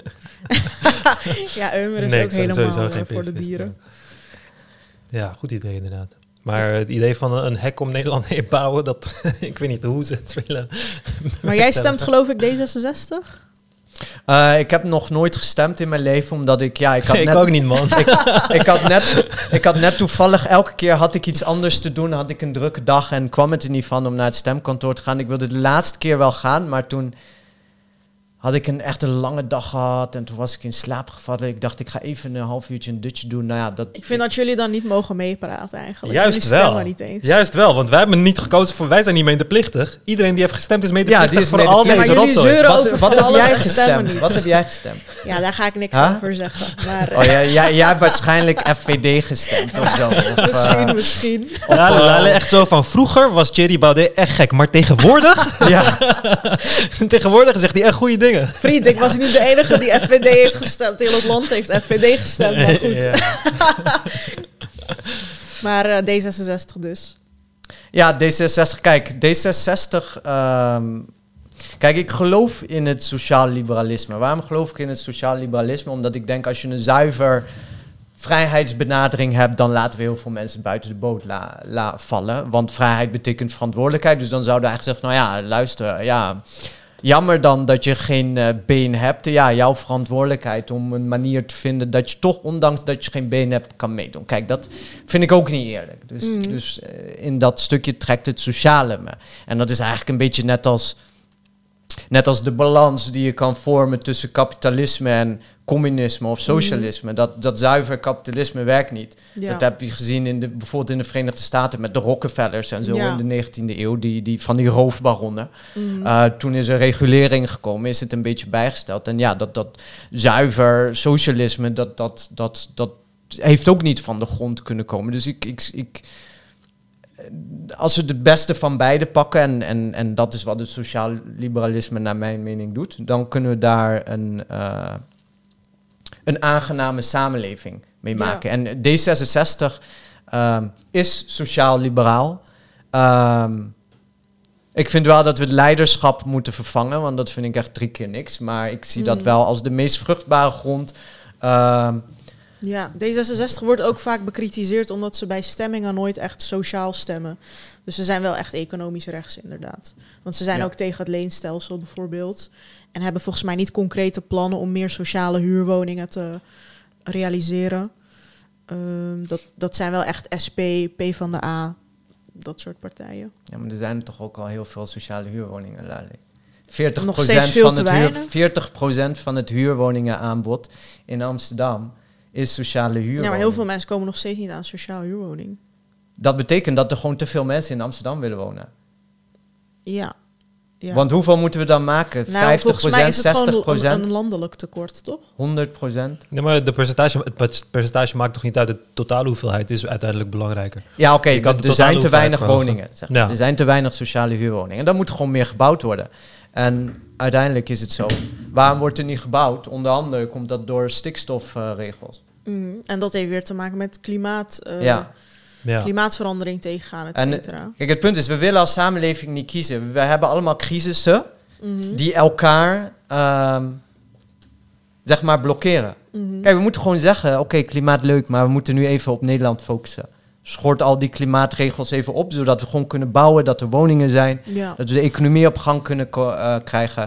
Ja, Eumer is nee, ook helemaal geen voor P V V de dieren. Ja, goed idee inderdaad. Maar het idee van een hek om Nederland heen bouwen, dat ik weet niet hoe ze het willen. Maar jij stemt geloof ik D zesenzestig? Uh, ik heb nog nooit gestemd in mijn leven, omdat ik... Ja, ik had ik net, ook niet, man. ik, ik, had net, ik had net toevallig, elke keer had ik iets anders te doen, had ik een drukke dag en kwam het er niet van om naar het stemkantoor te gaan. Ik wilde de laatste keer wel gaan, maar toen had ik een echt een lange dag gehad en toen was ik in slaap gevallen. Ik dacht, ik ga even een half uurtje een dutje doen. Nou ja, dat, ik vind dat jullie dan niet mogen meepraten eigenlijk. Juist jullie wel. Niet eens. Juist wel, want wij hebben niet gekozen voor... Wij zijn niet medeplichtig. Iedereen die heeft gestemd is medeplichtig ja, die is voor mede- al ja, deze maar jullie rotzooi. zeuren wat over wat van heb alles jij en stemmen gestemd? niet. Wat heb jij gestemd? Ja, daar ga ik niks Huh? over zeggen. Maar, Oh, ja, jij, jij hebt waarschijnlijk F V D gestemd of zo. Of, misschien, uh, misschien. Ja, Lale, echt zo van vroeger was Thierry Baudet echt gek, maar tegenwoordig... ja. tegenwoordig zegt hij echt goede dingen. Vriend, ik was niet de enige die F V D heeft gestemd. Heel het land heeft F V D gestemd, maar goed. Ja. Maar uh, D zesenzestig dus. Ja, D zesenzestig. Kijk, D zesenzestig... Um, kijk, ik geloof in het sociaal liberalisme. Waarom geloof ik in het sociaal liberalisme? Omdat ik denk, als je een zuiver vrijheidsbenadering hebt, dan laten we heel veel mensen buiten de boot la, la vallen. Want vrijheid betekent verantwoordelijkheid. Dus dan zouden we eigenlijk zeggen, nou ja, luister, ja... Jammer dan dat je geen uh, been hebt. Ja, jouw verantwoordelijkheid om een manier te vinden dat je toch, ondanks dat je geen been hebt, kan meedoen. Kijk, dat vind ik ook niet eerlijk. Dus, mm. dus uh, in dat stukje trekt het sociale me. En dat is eigenlijk een beetje net als, net als de balans die je kan vormen tussen kapitalisme en communisme of socialisme. Mm. Dat, dat zuiver kapitalisme werkt niet. Ja. Dat heb je gezien in de, bijvoorbeeld in de Verenigde Staten met de Rockefellers en zo ja. in de negentiende eeuw, die, die, van die roofbaronnen. Mm. Uh, toen is er regulering gekomen, is het een beetje bijgesteld. En ja, dat, dat zuiver socialisme, dat, dat, dat, dat heeft ook niet van de grond kunnen komen. Dus ik... ik, ik als we het beste van beide pakken, en, en, en dat is wat het sociaal liberalisme naar mijn mening doet, dan kunnen we daar een... Uh, een aangename samenleving mee maken. Ja. En D zesenzestig um, is sociaal-liberaal. Um, ik vind wel dat we het leiderschap moeten vervangen, want dat vind ik echt drie keer niks. Maar ik zie mm. dat wel als de meest vruchtbare grond. Um, ja, D zesenzestig wordt ook vaak bekritiseerd omdat ze bij stemmingen nooit echt sociaal stemmen. Dus ze zijn wel echt economisch rechts, inderdaad. Want ze zijn ja. ook tegen het leenstelsel bijvoorbeeld. En hebben volgens mij niet concrete plannen om meer sociale huurwoningen te realiseren. Um, dat, dat zijn wel echt S P, PvdA, dat soort partijen. Ja, maar er zijn toch ook al heel veel sociale huurwoningen, Lali. veertig procent van het huur, veertig procent van het huurwoningenaanbod in Amsterdam is sociale huurwoning. Ja, maar heel veel mensen komen nog steeds niet aan sociale huurwoning. Dat betekent dat er gewoon te veel mensen in Amsterdam willen wonen. Ja. Ja. Want hoeveel moeten we dan maken? Nou, vijftig procent, zestig procent? Een, een landelijk tekort, toch? honderd procent? Nee, maar de percentage, het percentage maakt toch niet uit. De totale hoeveelheid is uiteindelijk belangrijker. Ja, oké. Okay, er zijn te weinig verhogen. woningen. Zeg maar. Ja. Er zijn te weinig sociale huurwoningen. En dan moet er gewoon meer gebouwd worden. En uiteindelijk is het zo. Waarom wordt er niet gebouwd? Onder andere komt dat door stikstofregels. Uh, mm, en dat heeft weer te maken met klimaat... Uh, ja. Ja. Klimaatverandering tegengaan, et cetera. En, kijk, het punt is, we willen als samenleving niet kiezen. We hebben allemaal crisissen mm-hmm. die elkaar, um, zeg maar, blokkeren. Mm-hmm. Kijk, we moeten gewoon zeggen, oké, okay, klimaat leuk, maar we moeten nu even op Nederland focussen. Schort al die klimaatregels even op, zodat we gewoon kunnen bouwen, dat er woningen zijn, ja. dat we de economie op gang kunnen ko- uh, krijgen.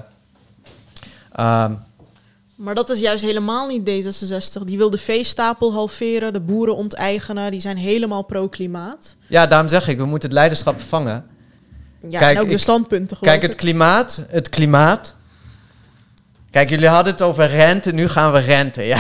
Um, Maar dat is juist helemaal niet D zesenzestig. Die wil de veestapel halveren, de boeren onteigenen. Die zijn helemaal pro-klimaat. Ja, daarom zeg ik, we moeten het leiderschap vervangen. Ja, kijk, en ook de standpunten. Kijk, het klimaat, het klimaat. Kijk, jullie hadden het over rente, nu gaan we rente, ja.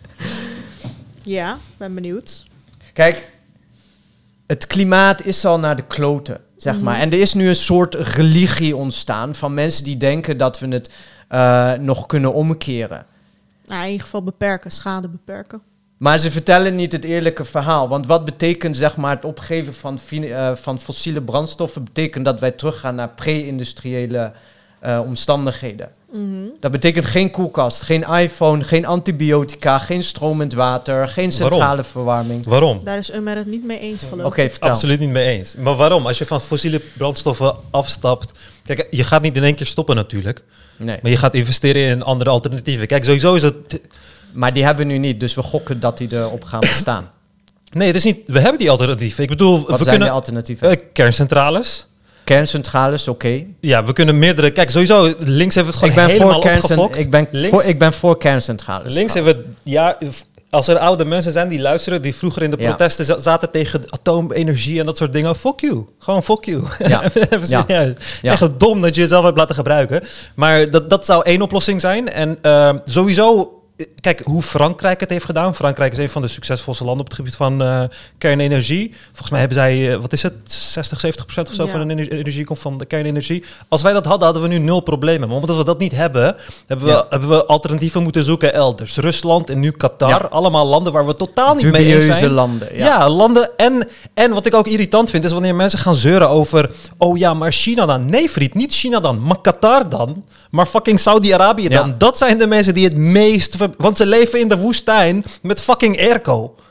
Ja, ben benieuwd. Kijk, het klimaat is al naar de kloten, zeg mm-hmm. maar. En er is nu een soort religie ontstaan van mensen die denken dat we het... Uh, nog kunnen omkeren. Nou, in ieder geval beperken, schade beperken. Maar ze vertellen niet het eerlijke verhaal. Want wat betekent zeg maar, het opgeven van, uh, van fossiele brandstoffen? Betekent dat wij teruggaan naar pre-industriële uh, omstandigheden. Mm-hmm. Dat betekent geen koelkast, geen iPhone, geen antibiotica, geen stromend water, geen centrale waarom? verwarming. Waarom? Daar is Umer het niet mee eens, geloof ik. Oké, okay, vertel. Absoluut niet mee eens. Maar waarom? Als je van fossiele brandstoffen afstapt... Kijk, je gaat niet in één keer stoppen natuurlijk. Nee. Maar je gaat investeren in andere alternatieven. Kijk, sowieso is het... Maar die hebben we nu niet, dus we gokken dat die erop gaan bestaan. Nee, het is niet... We hebben die alternatieven. Ik bedoel, Wat we zijn kunnen... die alternatieven? Uh, kerncentrales. Kerncentrales, oké. Okay. Ja, we kunnen meerdere... Kijk, sowieso, links hebben we het gewoon helemaal opgefokt. Ik ben, links, voor, ik ben voor kerncentrales. Links hebben we... Ja, als er oude mensen zijn die luisteren, die vroeger in de protesten ja. zaten tegen atoomenergie en dat soort dingen. Fuck you. Gewoon fuck you. Ja. Even ja. ja. Echt dom dat je jezelf hebt laten gebruiken. Maar dat, dat zou één oplossing zijn. En uh, sowieso... Kijk, hoe Frankrijk het heeft gedaan. Frankrijk is een van de succesvolste landen op het gebied van uh, kernenergie. Volgens mij hebben zij, uh, wat is het, zestig, zeventig procent of zo ja. van de energie komt van de kernenergie. Als wij dat hadden, hadden we nu nul problemen. Maar omdat we dat niet hebben, hebben we, ja. hebben we alternatieven moeten zoeken elders. Rusland en nu Qatar. Ja. Allemaal landen waar we totaal niet Dubieuze mee eens zijn. landen. Ja, ja landen. En, en wat ik ook irritant vind, is wanneer mensen gaan zeuren over... Oh ja, maar China dan. Nee, vriend, niet China dan. Maar Qatar dan. Maar fucking Saudi-Arabië dan. Ja. Dat zijn de mensen die het meest... Want ze leven in de woestijn met fucking airco.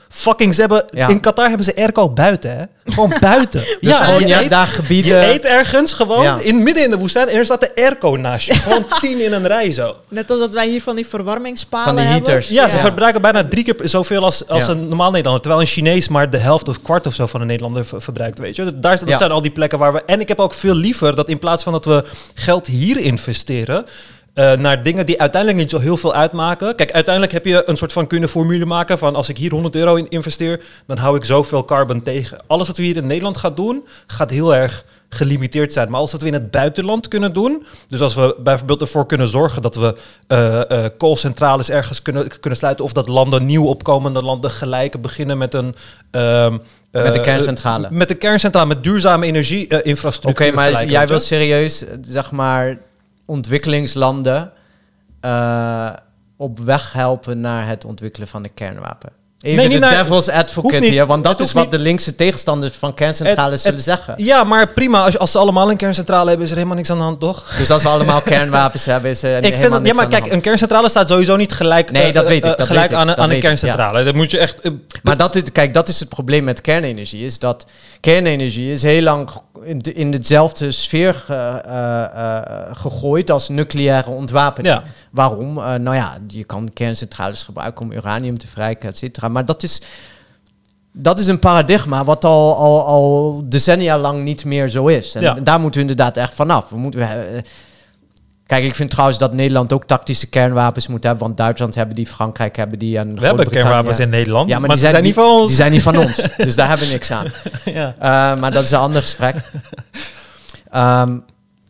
Fucking, ze hebben, Ja. in Qatar hebben ze airco buiten, hè? Gewoon buiten. Dus ja, gewoon, je ja, eet- daar Je gebieden... eet ergens gewoon, Ja. in midden in de woestijn, en er staat de airco naast je. Gewoon tien in een rij zo. Net als dat wij hier van die verwarmingspalen Van die hebben. heaters. Ja, ze Ja. verbruiken bijna drie keer zoveel als, als Ja. een normaal Nederlander. Terwijl een Chinees maar de helft of kwart of zo van een Nederlander ver- verbruikt, weet je. Daar, dat Ja. zijn al die plekken waar we... En ik heb ook veel liever dat in plaats van dat we geld hier investeren... Uh, naar dingen die uiteindelijk niet zo heel veel uitmaken. Kijk, uiteindelijk heb je een soort van kunnen formule maken van als ik hier honderd euro in investeer, dan hou ik zoveel carbon tegen. Alles wat we hier in Nederland gaan doen, gaat heel erg gelimiteerd zijn. Maar alles wat we in het buitenland kunnen doen, dus als we bijvoorbeeld ervoor kunnen zorgen dat we uh, uh, koolcentrales ergens kunnen, kunnen sluiten, of dat landen, nieuw opkomende landen, gelijk beginnen met een... Uh, Met de kerncentrale. Uh, met de kerncentrale, met duurzame energie-infrastructuur. Oké, maar gelijk, jij weet je? wil serieus, zeg maar, ontwikkelingslanden uh, op weg helpen naar het ontwikkelen van een kernwapen. Even Nee, de niet naar- devil's advocate niet. hier, want dat Het is hoeft wat niet. de linkse tegenstanders van kerncentrales Het- zullen het- zeggen. Ja, maar prima. Als, als ze allemaal een kerncentrale hebben, is er helemaal niks aan de hand, toch? Dus als we allemaal kernwapens hebben, is er Ik helemaal vind dat, ja, niks maar aan de kijk, hand. een kerncentrale staat sowieso niet gelijk, Nee, eh, dat weet ik, eh, dat gelijk weet ik, aan, een- dat aan een weet ik, kerncentrale. Dat moet je echt... eh, Maar dat is, kijk, dat is het probleem met kernenergie. Is dat kernenergie is heel lang ge- in, de, in dezelfde sfeer ge- eh, eh, gegooid als nucleaire ontwapening. Ja. Waarom? Eh, nou ja, je kan kerncentrales gebruiken om uranium te verrijken, et cetera. Maar dat is, dat is een paradigma wat al, al, al decennia lang niet meer zo is. En Ja. daar moeten we inderdaad echt vanaf. We moeten... eh, Kijk, ik vind trouwens dat Nederland ook tactische kernwapens moet hebben. Want Duitsland hebben die, Frankrijk hebben die. En we hebben Groot-Brittannië- kernwapens in Nederland, Ja, maar, maar, die zijn, niet van ons. Die zijn niet van ons. Dus daar hebben we niks aan. ja. Uh, maar dat is een ander gesprek. Um,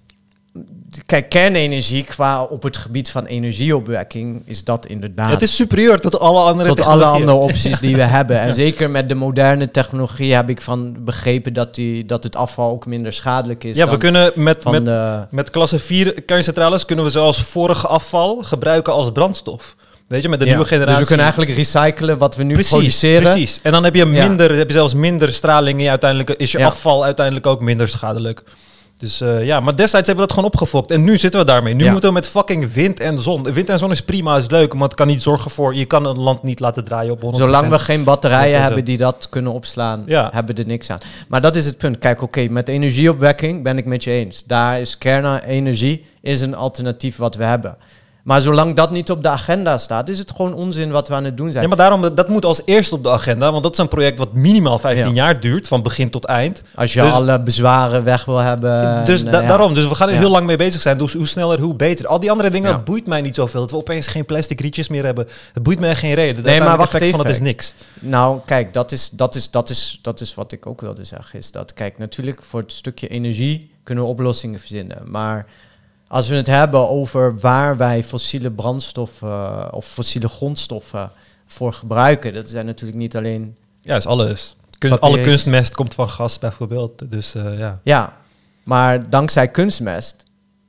kijk, kernenergie qua op het gebied van energieopwekking is dat inderdaad Het is superieur tot alle andere tot alle technologieën. andere opties die we hebben. En zeker met de moderne technologie heb ik van begrepen dat, die, dat het afval ook minder schadelijk is. Ja, dan we kunnen met, van met, de, met klasse vier kerncentrales kunnen we zoals vorige afval gebruiken als brandstof. Weet je, met de ja, nieuwe generatie. Dus we kunnen eigenlijk recyclen wat we nu precies, produceren. Precies. En dan heb je, Ja. minder, heb je zelfs minder straling. En je uiteindelijk is je Ja. afval uiteindelijk ook minder schadelijk. Dus uh, ja, maar destijds hebben we dat gewoon opgefokt. En nu zitten we daarmee. Nu Ja. moeten we met fucking wind en zon. Wind en zon is prima, is leuk. Maar het kan niet zorgen voor... Je kan een land niet laten draaien op honderd procent. Zolang we geen batterijen honderd hebben procent. die dat kunnen opslaan, Ja. hebben we er niks aan. Maar dat is het punt. Kijk, oké, okay, met energieopwekking ben ik met je eens. Daar is kernenergie is een alternatief wat we hebben. Maar zolang dat niet op de agenda staat, is het gewoon onzin wat we aan het doen zijn. Ja, maar daarom, dat moet als eerste op de agenda. Want dat is een project wat minimaal vijftien Ja. jaar duurt. Van begin tot eind. Als je Dus- alle bezwaren weg wil hebben. Dus en, da- uh, ja. daarom, dus we gaan er Ja. heel lang mee bezig zijn. Dus hoe sneller, hoe beter. Al die andere dingen, Ja. dat boeit mij niet zoveel. Dat we opeens geen plastic rietjes meer hebben. Het boeit mij geen reden. Het Nee, maar wacht effect van even. dat is niks. Nou, kijk, dat is, dat, is, dat, is, dat is wat ik ook wilde zeggen. Is dat, kijk, natuurlijk voor het stukje energie kunnen we oplossingen verzinnen. Maar als we het hebben over waar wij fossiele brandstoffen uh, of fossiele grondstoffen voor gebruiken, dat zijn natuurlijk niet alleen... Ja, is alles. Kunst, Papier alle is- kunstmest komt van gas bijvoorbeeld. Dus uh, ja. Ja, maar dankzij kunstmest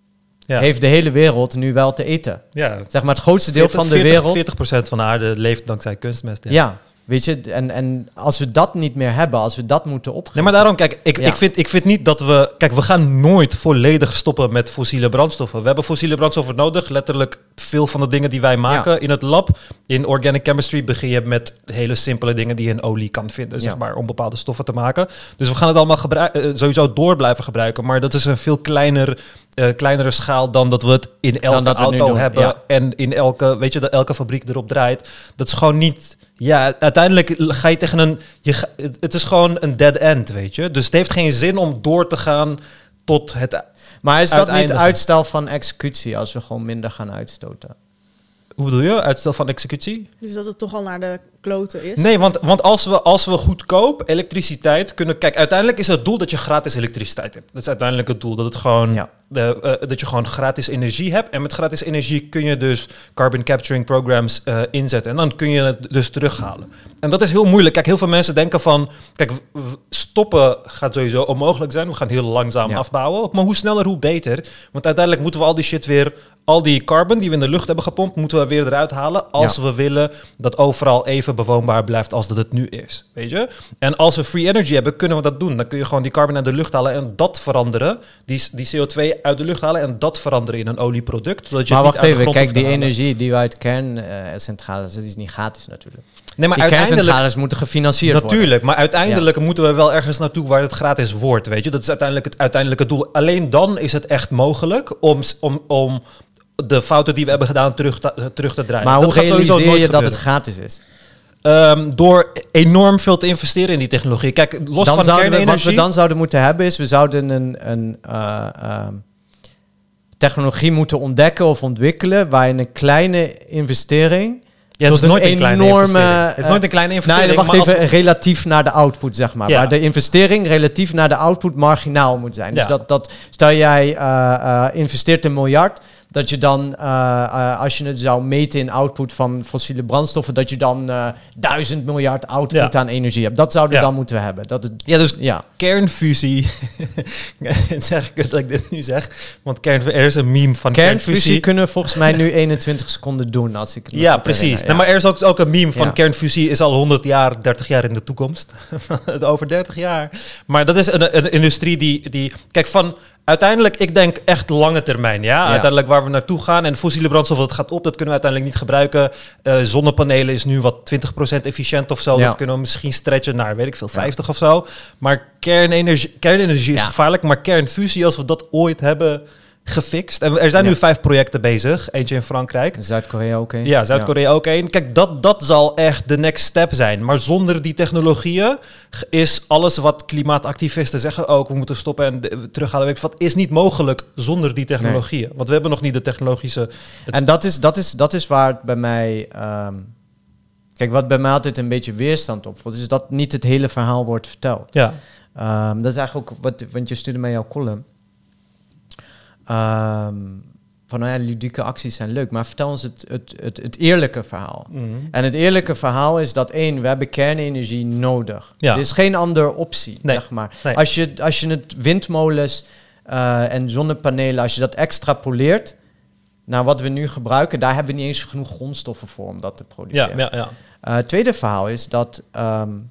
ja. heeft de hele wereld nu wel te eten. ja. Zeg maar het grootste deel van de veertig, wereld... veertig procent van de aarde leeft dankzij kunstmest. Ja. Ja, weet je, en, en als we dat niet meer hebben, als we dat moeten opgeven... Nee, maar daarom, kijk, ik, Ja. ik, vind, ik vind niet dat we... Kijk, we gaan nooit volledig stoppen met fossiele brandstoffen. We hebben fossiele brandstoffen nodig. Letterlijk veel van de dingen die wij maken Ja. in het lab. In organic chemistry begin je met hele simpele dingen die je in olie kan vinden, Ja. zeg maar, om bepaalde stoffen te maken. Dus we gaan het allemaal gebruiken, uh, sowieso door blijven gebruiken. Maar dat is een veel kleiner, uh, kleinere schaal dan dat we het in elke dat we nu auto doen, hebben. ja. En in elke, weet je, dat elke fabriek erop draait. Dat is gewoon niet... Ja, uiteindelijk ga je tegen een... Je ga, het, het is gewoon een dead end, weet je. Dus het heeft geen zin om door te gaan tot het... Maar is dat niet Uiteindigen. uitstel van executie als we gewoon minder gaan uitstoten? Hoe bedoel je? Uitstel van executie? Dus dat het toch al naar de kloten is. Nee, want, want als, we, als we goedkoop elektriciteit kunnen... Kijk, uiteindelijk is het doel dat je gratis elektriciteit hebt. Dat is uiteindelijk het doel. Dat, het gewoon, Ja. de, uh, dat je gewoon gratis energie hebt. En met gratis energie kun je dus carbon capturing programs uh, inzetten. En dan kun je het dus terughalen. En dat is heel moeilijk. Kijk, heel veel mensen denken van... Kijk, w- w- stoppen gaat sowieso onmogelijk zijn. We gaan heel langzaam Ja. afbouwen. Maar hoe sneller, hoe beter. Want uiteindelijk moeten we al die shit weer... Al die carbon die we in de lucht hebben gepompt... moeten we weer eruit halen... als Ja. we willen dat overal even even bewoonbaar blijft als dat het nu is. Weet je? En als we free energy hebben, kunnen we dat doen. Dan kun je gewoon die carbon uit de lucht halen en dat veranderen. Die, die C O twee uit de lucht halen en dat veranderen in een olieproduct. Zodat je Maar het wacht niet uit de even, grond kijk, hoeft die te halen. energie die we uit kerncentrales, dat is niet gratis natuurlijk. Nee, maar Die uiteindelijk... kerncentrales moeten gefinancierd worden. Natuurlijk, maar uiteindelijk moeten we wel ergens naartoe waar het gratis wordt, weet je. Dat is uiteindelijk het uiteindelijke doel. Alleen dan is het echt mogelijk om, om, om de fouten die we hebben gedaan terug te, terug te draaien. Maar dat hoe gaat sowieso realiseer nooit je dat het gebeuren. gratis is? Um, door enorm veel te investeren in die technologie. Kijk, los Dan van zouden we, wat kernenergie... we dan zouden moeten hebben is, we zouden een, een uh, uh, technologie moeten ontdekken of ontwikkelen waarin een kleine investering... Ja, het is tot nooit een een kleine enorme, investering. Het is uh, nooit een kleine investering. Nee, wacht maar als even, we- relatief naar de output, zeg maar. Ja. Waar de investering relatief naar de output marginaal moet zijn. Ja. Dus dat, dat, stel jij uh, uh, investeert een miljard, dat je dan, uh, uh, als je het zou meten in output van fossiele brandstoffen, dat je dan uh, duizend miljard output Ja. aan energie hebt. Dat zouden we Ja. dan moeten hebben. Dat het, Ja, dus ja. kernfusie. Het is echt kut dat ik dit nu zeg. Want kern, er is een meme van Kernfusie kernfusie. kunnen we volgens mij nu eenentwintig seconden doen, als ik het me Ja, goed precies. herinner. Nou, maar er is ook, ook een meme van Ja. kernfusie is al honderd jaar, dertig jaar in de toekomst. Over dertig jaar. Maar dat is een, een industrie die, die... Kijk, van... Uiteindelijk, ik denk echt lange termijn, ja? Ja. Uiteindelijk waar we naartoe gaan. En fossiele brandstof, dat gaat op, dat kunnen we uiteindelijk niet gebruiken. Uh, zonnepanelen is nu wat twintig procent efficiënt of zo. Ja. Dat kunnen we misschien stretchen naar, weet ik veel, vijftig of zo. Maar kernenergie, kernenergie is Ja. gevaarlijk. Maar kernfusie, als we dat ooit hebben gefixt. En er zijn Ja. nu vijf projecten bezig. Eentje in Frankrijk. Zuid-Korea ook één. Ja, Zuid-Korea ook één. Kijk, dat, dat zal echt de next step zijn. Maar zonder die technologieën is alles wat klimaatactivisten zeggen ook, we moeten stoppen en de- terughalen, weet ik wat, is niet mogelijk zonder die technologieën. Want we hebben nog niet de technologische... het- En dat is, dat, is, dat is waar het bij mij... ehm, kijk, wat bij mij altijd een beetje weerstand opvoelt, is dat niet het hele verhaal wordt verteld. ja, Ehm, dat is eigenlijk ook wat, want je stuurde mij jouw column. Ehm, van nou ja, ludieke acties zijn leuk, maar vertel ons het, het, het, het eerlijke verhaal. Mhm. En het eerlijke verhaal is dat één, we hebben kernenergie nodig. Ja. Er is geen andere optie, Nee. zeg maar. Nee. Als je, als je het windmolens uh, en zonnepanelen, als je dat extrapoleert naar wat we nu gebruiken, daar hebben we niet eens genoeg grondstoffen voor om dat te ja, produceren. ja, ja. Uh, het tweede verhaal is dat... Um,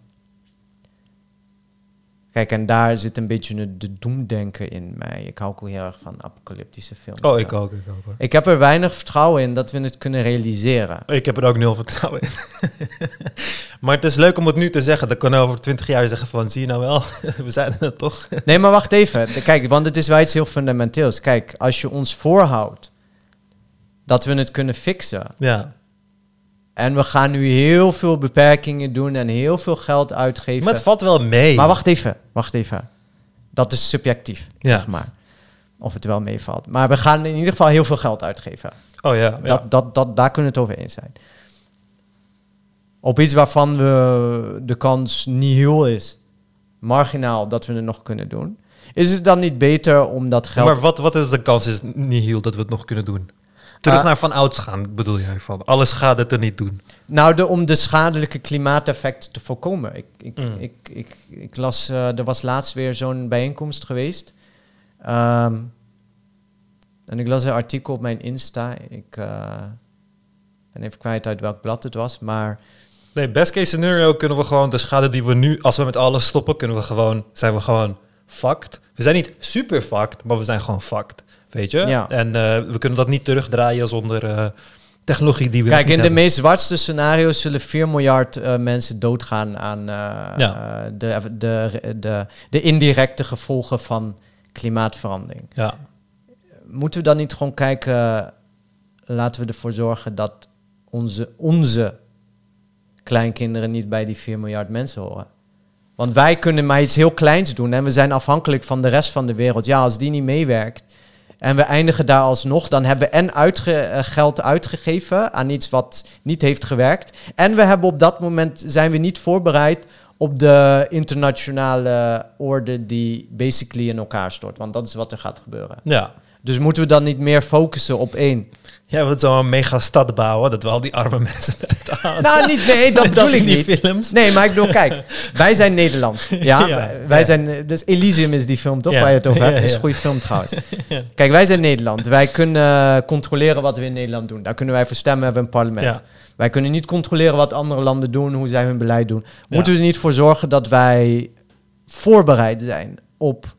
kijk, en daar zit een beetje de, de doemdenker in mij. Ik hou ook heel erg van apocalyptische films. Oh, ik ook, ik ook. Hoor. Ik heb er weinig vertrouwen in dat we het kunnen realiseren. Ik heb er ook nul vertrouwen in. Maar het is leuk om het nu te zeggen. Dan kunnen we over twintig jaar zeggen van, zie je nou wel, we zijn er toch. Nee, maar wacht even. Kijk, want het is wel iets heel fundamenteels. Kijk, als je ons voorhoudt dat we het kunnen fixen... Ja. En we gaan nu heel veel beperkingen doen en heel veel geld uitgeven. Maar het valt wel mee. Maar wacht even, wacht even. Dat is subjectief, Ja. zeg maar. Of het wel meevalt. Maar we gaan in ieder geval heel veel geld uitgeven. Oh ja, ja. Dat, dat, dat, daar kunnen we het over eens zijn. Op iets waarvan we de kans niet heel is, marginaal, dat we het nog kunnen doen. Is het dan niet beter om dat geld... Maar wat, wat is de kans is niet heel dat we het nog kunnen doen? Terug Uh, naar van ouds gaan, bedoel jij van? Alles gaat het er niet doen. Nou, de, om de schadelijke klimaateffecten te voorkomen. Ik, ik, Mm. ik, ik, ik las, uh, er was laatst weer zo'n bijeenkomst geweest. Um, en ik las een artikel op mijn Insta. Ik uh, ben even kwijt uit welk blad het was, maar... Nee, best case scenario kunnen we gewoon de schade die we nu, als we met alles stoppen, kunnen we gewoon, zijn we gewoon fucked. We zijn niet super fucked, maar we zijn gewoon fucked. Weet je? Ja. En uh, we kunnen dat niet terugdraaien zonder uh, technologie die we Kijk, nog niet in de hebben. meest zwartste scenario's zullen vier miljard uh, mensen doodgaan aan uh, Ja. uh, de, de, de, de indirecte gevolgen van klimaatverandering. Ja. Moeten we dan niet gewoon kijken, uh, laten we ervoor zorgen dat onze, onze kleinkinderen niet bij die vier miljard mensen horen? Want wij kunnen maar iets heel kleins doen en we zijn afhankelijk van de rest van de wereld. Ja, als die niet meewerkt en we eindigen daar alsnog, dan hebben we en uitge- uh, geld uitgegeven aan iets wat niet heeft gewerkt. En we hebben op dat moment, zijn we niet voorbereid op de internationale orde die basically in elkaar stort. Want dat is wat er gaat gebeuren. Ja. Dus moeten we dan niet meer focussen op één? Jij wilt zo'n mega stad bouwen, dat we al die arme mensen met het aan. Nou, niet, nee, dat bedoel ik niet. Films. Nee, maar ik bedoel, kijk, wij zijn Nederland. Ja, Ja, wij ja. zijn, dus Elysium is die film toch, Ja, waar je het over hebt? ja, Dat is ja. een goede film trouwens. Ja. Kijk, wij zijn Nederland. Wij kunnen controleren wat we in Nederland doen. Daar kunnen wij voor stemmen, hebben we een parlement. Ja. Wij kunnen niet controleren wat andere landen doen, hoe zij hun beleid doen. Ja. Moeten we er niet voor zorgen dat wij voorbereid zijn op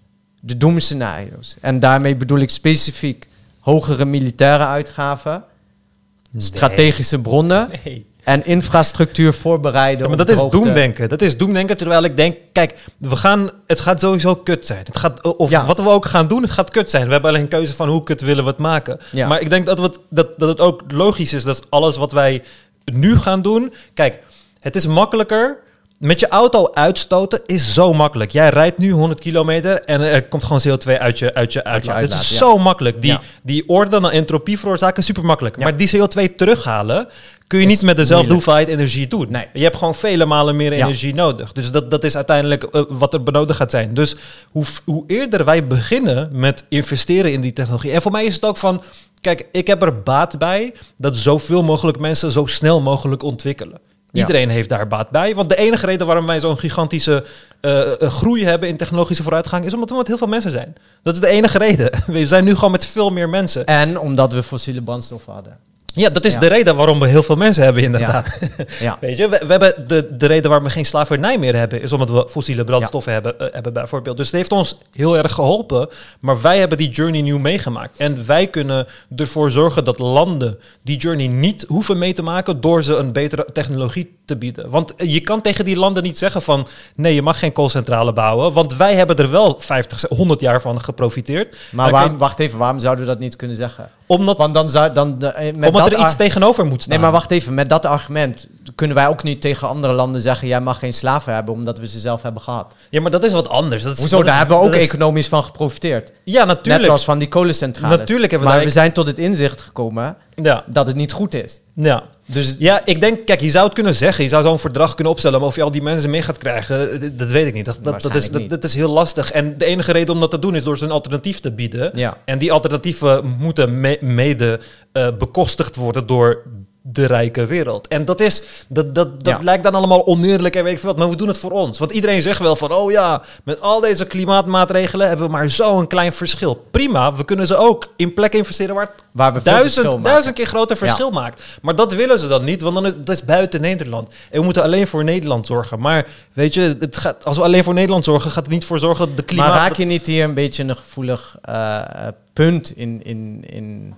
de doemscenario's? En daarmee bedoel ik specifiek hogere militaire uitgaven, Nee. strategische bronnen Nee. en infrastructuur voorbereiden. Ja, maar op dat is droogte. doemdenken. Dat is doemdenken, terwijl ik denk, kijk, we gaan, het gaat sowieso kut zijn. Het gaat, of Ja. wat we ook gaan doen, het gaat kut zijn. We hebben alleen een keuze van hoe kut willen we het maken. Ja. Maar ik denk dat, we het, dat, dat het ook logisch is dat alles wat wij nu gaan doen... Kijk, het is makkelijker... Met je auto uitstoten is zo makkelijk. Jij rijdt nu honderd kilometer en er komt gewoon C O twee uit je, uit je uitlaat. Het uitlaat, is ja. zo makkelijk. Die, Ja. die orde en entropie veroorzaken is super makkelijk. Ja. Maar die C O twee terughalen kun je Is niet met dezelfde moeilijk. hoeveelheid energie doen. Nee. Je hebt gewoon vele malen meer Ja. energie nodig. Dus dat, dat is uiteindelijk uh, wat er benodigd gaat zijn. Dus hoe, hoe eerder wij beginnen met investeren in die technologie. En voor mij is het ook van... Kijk, ik heb er baat bij dat zoveel mogelijk mensen zo snel mogelijk ontwikkelen. Ja. Iedereen heeft daar baat bij. Want de enige reden waarom wij zo'n gigantische uh, uh, groei hebben in technologische vooruitgang... is omdat we met heel veel mensen zijn. Dat is de enige reden. We zijn nu gewoon met veel meer mensen. En omdat we fossiele brandstoffen hadden. Ja, dat is Ja. de reden waarom we heel veel mensen hebben, inderdaad. Ja. Weet je, we, we hebben de, de reden waarom we geen slavernij meer hebben... is omdat we fossiele brandstoffen hebben, uh, hebben, bijvoorbeeld. Dus het heeft ons heel erg geholpen. Maar wij hebben die journey nu meegemaakt. En wij kunnen ervoor zorgen dat landen die journey niet hoeven mee te maken... door ze een betere technologie te bieden. Want je kan tegen die landen niet zeggen van... nee, je mag geen koolcentrale bouwen. Want wij hebben er wel vijftig, honderd jaar van geprofiteerd. Maar Dan waarom, kun- wacht even, waarom zouden we dat niet kunnen zeggen? Omdat, Want dan zou dan de, eh, met omdat dat er iets ar- tegenover moet staan. Nee, maar wacht even, met dat argument kunnen wij ook niet tegen andere landen zeggen: jij mag geen slaven hebben omdat we ze zelf hebben gehad. Ja, maar dat is wat anders. Dat is, Hoezo? dat Daar is- hebben we ook dat is- economisch van geprofiteerd. Ja, natuurlijk. Net zoals van die kolencentrales. Natuurlijk hebben we maar daar- we zijn tot het inzicht gekomen Ja, dat het niet goed is. ja. Dus Ja, ik denk, kijk, je zou het kunnen zeggen. Je zou zo'n verdrag kunnen opstellen. Maar of je al die mensen mee gaat krijgen, dat, dat weet ik niet. Dat, dat, dat, is, Waarschijnlijk dat, dat is heel lastig. En de enige reden om dat te doen is door ze een alternatief te bieden. Ja. En die alternatieven moeten me- mede eh, bekostigd worden door de rijke wereld. En dat is, dat, dat, dat Ja. lijkt dan allemaal oneerlijk en weet ik veel wat, maar we doen het voor ons. Want iedereen zegt wel van, oh ja, met al deze klimaatmaatregelen hebben we maar zo'n klein verschil. Prima, we kunnen ze ook in plekken investeren waar het waar we veel verschil duizend, maken. duizend keer groter verschil maakt. Maar dat willen ze dan niet, want dan is dat is buiten Nederland. En we moeten alleen voor Nederland zorgen. Maar weet je, het gaat, als we alleen voor Nederland zorgen, gaat het niet voor zorgen dat de klimaat... Maar raak je niet hier een beetje een gevoelig uh, punt in, in, in,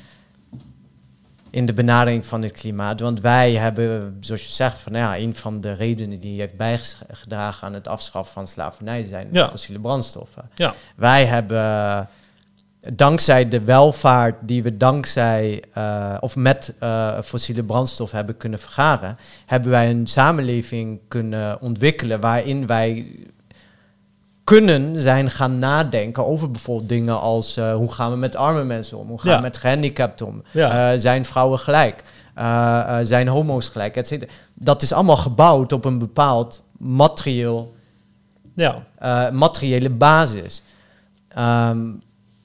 in de benadering van het klimaat? Want wij hebben, zoals je zegt, van, ja, een van de redenen die heeft bijgedragen aan het afschaffen van slavernij zijn Ja. fossiele brandstoffen. Ja, Wij hebben, dankzij de welvaart die we dankzij, uh, of met uh, fossiele brandstof hebben kunnen vergaren, hebben wij een samenleving kunnen ontwikkelen waarin wij kunnen zijn gaan nadenken over bijvoorbeeld dingen als uh, hoe gaan we met arme mensen om, hoe gaan Ja. we met gehandicapten om, Ja. uh, zijn vrouwen gelijk, uh, uh, zijn homo's gelijk, et cetera. Dat is allemaal gebouwd op een bepaald materieel, ja. uh, materiële basis. Um,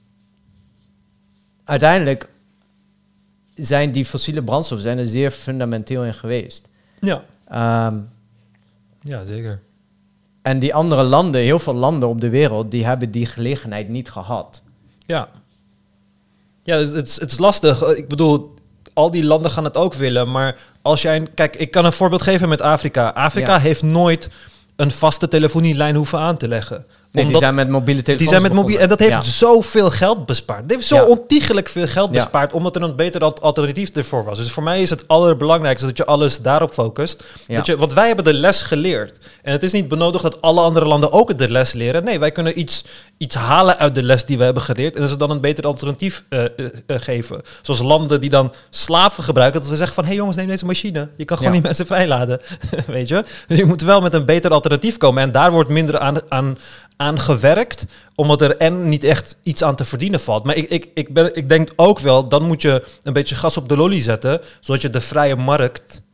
uiteindelijk zijn die fossiele brandstoffen zijn er zeer fundamenteel in geweest. Ja. Um, Ja, zeker. en die andere landen, heel veel landen op de wereld, die hebben die gelegenheid niet gehad. Ja. Ja, het, het, is- het is lastig. Ik bedoel, al die landen gaan het ook willen. Maar als jij... een- Kijk, ik kan een voorbeeld geven met Afrika. Afrika Ja. heeft nooit een vaste telefonielijn hoeven aan te leggen. Nee, die Omdat- zijn met mobiele telefoons Die zijn met mobiel en dat heeft Ja. zoveel geld bespaard. Het heeft zo Ja. ontiegelijk veel geld Ja. bespaard, omdat er een beter al- alternatief ervoor was. Dus voor mij is het allerbelangrijkste dat je alles daarop focust. Ja. Dat je, want wij hebben de les geleerd. En het is niet benodigd dat alle andere landen ook de les leren. Nee, wij kunnen iets, iets halen uit de les die we hebben geleerd. En dat ze dan een beter alternatief uh, uh, uh, geven. Zoals landen die dan slaven gebruiken. Dat we zeggen van, hé hey jongens, neem deze machine. Je kan gewoon Ja. die mensen vrijlaten. Weet je? Dus je moet wel met een beter alternatief komen. En daar wordt minder aan... aan aan gewerkt, omdat er en niet echt iets aan te verdienen valt. Maar ik, ik, ik, ben, ik denk ook wel, dan moet je een beetje gas op de lolly zetten, zodat je de vrije markt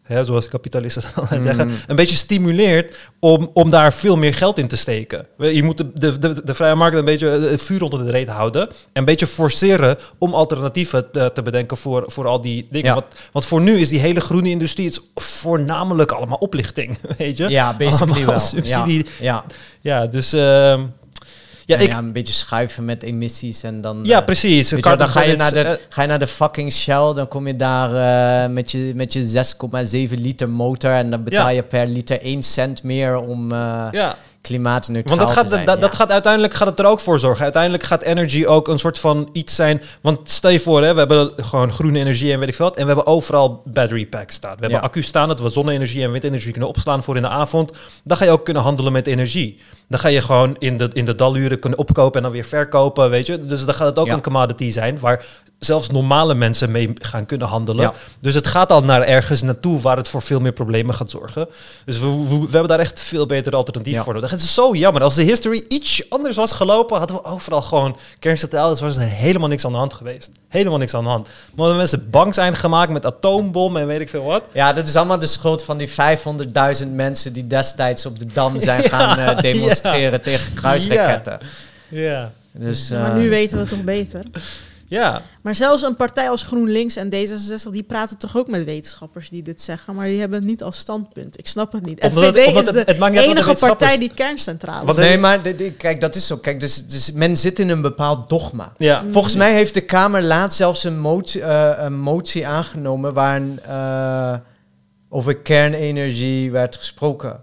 hè, zoals kapitalisten dan zeggen, Mm. een beetje stimuleert om, om daar veel meer geld in te steken. Je moet de, de, de, de vrije markt een beetje het vuur onder de reet houden en een beetje forceren om alternatieven te, te bedenken voor, voor al die dingen. Ja. Want, want voor nu is die hele groene industrie het is voornamelijk allemaal oplichting, weet je? Ja, basically Allemaal wel. subsidie. Ja, Ja, ja dus... Uh, ja, ja, ik, ja, een beetje schuiven met emissies en dan... ja, uh, precies. weet je wel, dan ga je, naar de, Uh, ga je naar de fucking Shell, dan kom je daar uh, met je, met je zes komma zeven liter motor en dan betaal Ja. je per liter één cent meer om uh, ja. klimaatneutraal Want dat gaat, te zijn. dat, ja. dat gaat uiteindelijk gaat het er ook voor zorgen. Uiteindelijk gaat energy ook een soort van iets zijn. Want stel je voor, hè, we hebben gewoon groene energie en weet ik veel wat. En we hebben overal battery packs staan. We hebben Ja. accu's staan dat we zonne-energie en windenergie kunnen opslaan voor in de avond. Dan ga je ook kunnen handelen met energie. Dan ga je gewoon in de, in de daluren kunnen opkopen en dan weer verkopen, weet je. Dus dan gaat het ook Ja. een commodity zijn waar zelfs normale mensen mee gaan kunnen handelen. Ja. Dus het gaat al naar ergens naartoe waar het voor veel meer problemen gaat zorgen. Dus we, we, we hebben daar echt veel betere alternatief Ja. voor nodig. Het is zo jammer. Als de history iets anders was gelopen, hadden we overal gewoon kerncentrales, was er helemaal niks aan de hand geweest. Helemaal niks aan de hand. Maar omdat mensen bang zijn gemaakt met atoombom en weet ik veel wat. Ja, dat is allemaal de schuld van die vijfhonderdduizend mensen die destijds op de Dam zijn Ja, gaan uh, demonstreren ja. tegen kruisraketten. Ja. Dus, Ja, maar uh, nu weten we het toch beter. Ja. Maar zelfs een partij als GroenLinks en D zesenzestig, die praten toch ook met wetenschappers die dit zeggen, maar die hebben het niet als standpunt. Ik snap het niet. Omdat F V D het- omdat is de het- het maakt niet uit wat de enige partij wetenschappers- die kerncentrales. Wat- Nee, maar de- de- kijk, dat is zo. Kijk, dus, dus men zit in een bepaald dogma. Ja. Volgens mij heeft de Kamer laatst zelfs een motie, uh, een motie aangenomen waar een, uh, over kernenergie werd gesproken.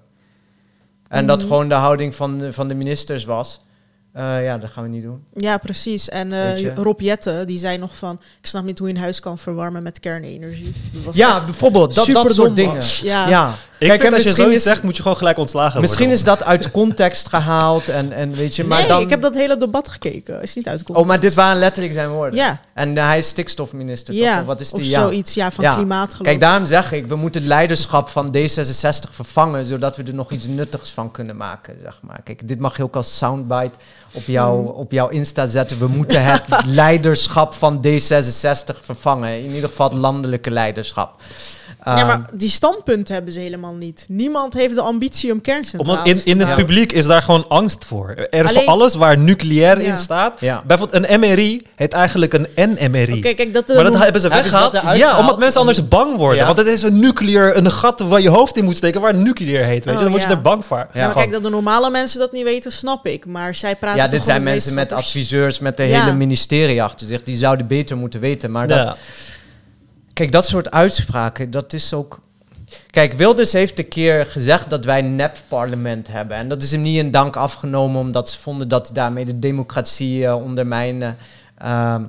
En dat Mhm. gewoon de houding van de, van de ministers was. Uh, ja, dat gaan we niet doen. Ja, precies. En eh, Weet je? Rob Jetten, die zei nog van, ik snap niet hoe je een huis kan verwarmen met kernenergie. Dat was Ja, echt bijvoorbeeld, dat, dat superdom, soort man. dingen. Ja. Ja. Ik Kijk, vind en als je misschien zoiets is- zegt, moet je gewoon gelijk ontslagen Misschien worden. is dat uit context gehaald en, en weet je, maar nee, dan... ik heb dat hele debat gekeken. Is niet uitgekomen. Oh, maar dit waren letterlijk zijn woorden. Ja, En uh, hij is stikstofminister, toch? ja. Of wat is of die? Ja. zoiets, ja, van Ja. klimaat geloof Kijk, ik. daarom zeg ik, we moeten het leiderschap van D zesenzestig vervangen, zodat we er nog iets nuttigs van kunnen maken, zeg maar. Kijk, dit mag je ook als soundbite op, jou, op jouw Insta zetten. We moeten het leiderschap van D zesenzestig vervangen. In ieder geval het landelijke leiderschap. Ja, Ehm, maar die standpunten hebben ze helemaal niet. Niemand heeft de ambitie om kerncentrales Omdat in, in te het bouwen. publiek is daar gewoon angst voor. Er is Alleen- voor alles waar nucleair Ja. in staat. Ja. Bijvoorbeeld een M R I heet eigenlijk een N M R I. Oké, kijk, dat de Maar dat noem- hebben ze Hebben ze weggehaald. dat eruit Ja, gehaald? omdat mensen anders bang worden. Ja. Want het is een nuclear, een gat waar je hoofd in moet steken waar nuclear heet. Weet je? Oh, Dan word je ja. er bang voor. Ja. Ja, maar van. kijk, dat de normale mensen dat niet weten, snap ik. Maar zij praten ja, toch dit gewoon zijn mensen met wetenschappers. adviseurs, met de Ja. hele ministerie achter zich. Die zouden beter moeten weten. Maar dat, Ja. kijk, dat soort uitspraken, dat is ook... Kijk, Wilders heeft een keer gezegd dat wij een nep-parlement hebben. En dat is hem niet in dank afgenomen, omdat ze vonden dat hij daarmee de democratie uh, ondermijnen. Ehm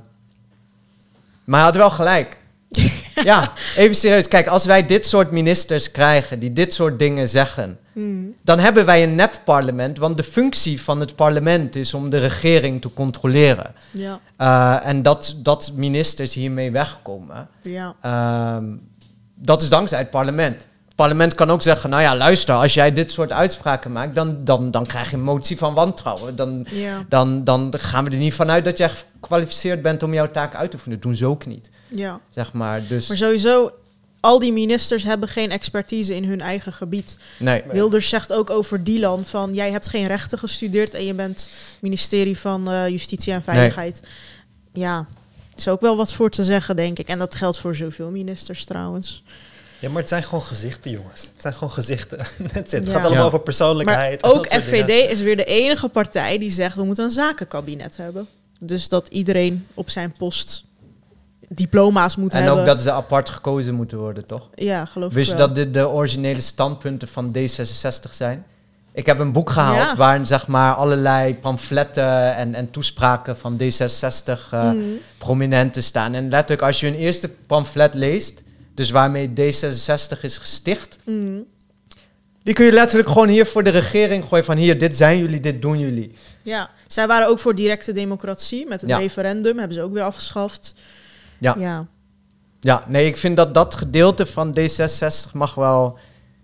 maar hij had wel gelijk. Ja, even serieus. Kijk, als wij dit soort ministers krijgen, die dit soort dingen zeggen, Hmm. dan hebben wij een nep-parlement. Want de functie van het parlement is om de regering te controleren. Ja, Uh, en dat, dat ministers hiermee wegkomen, ja. Ehm, dat is dankzij het parlement. Het parlement kan ook zeggen, nou ja, luister, als jij dit soort uitspraken maakt, dan, dan, dan krijg je een motie van wantrouwen. Dan, Ja, dan, dan gaan we er niet vanuit dat jij gekwalificeerd bent om jouw taak uit te oefenen. Dat doen ze ook niet, ja. zeg maar. Dus, Maar sowieso, al die ministers hebben geen expertise in hun eigen gebied. nee. Wilders zegt ook over Dylan van, jij hebt geen rechten gestudeerd en je bent ministerie van eh, Justitie en Veiligheid. Ja, is ook wel wat voor te zeggen, denk ik. En dat geldt voor zoveel ministers trouwens. Ja, maar het zijn gewoon gezichten, jongens. Het zijn gewoon gezichten. That's it. Het Ja. gaat allemaal Ja. over persoonlijkheid. Maar en ook dat soort F V dingen. D is weer de enige partij die zegt, we moeten een zakenkabinet hebben. Dus dat iedereen op zijn post diploma's moet En hebben. ook dat ze apart gekozen moeten worden, toch? Ja, geloof ik Wist je wel. dat dit de originele standpunten van D zesenzestig zijn? Ik heb een boek gehaald Ja. waarin zeg maar allerlei pamfletten en, en toespraken van D zesenzestig uh, Mhm. prominenten staan. En letterlijk als je hun eerste pamflet leest, dus waarmee D zesenzestig is gesticht, Mhm. die kun je letterlijk gewoon hier voor de regering gooien van hier, dit zijn jullie, dit doen jullie. Ja, zij waren ook voor directe democratie. Met het Ja. referendum hebben ze ook weer afgeschaft. Ja. Ja. Ja, nee, ik vind dat dat gedeelte van D zesenzestig mag wel...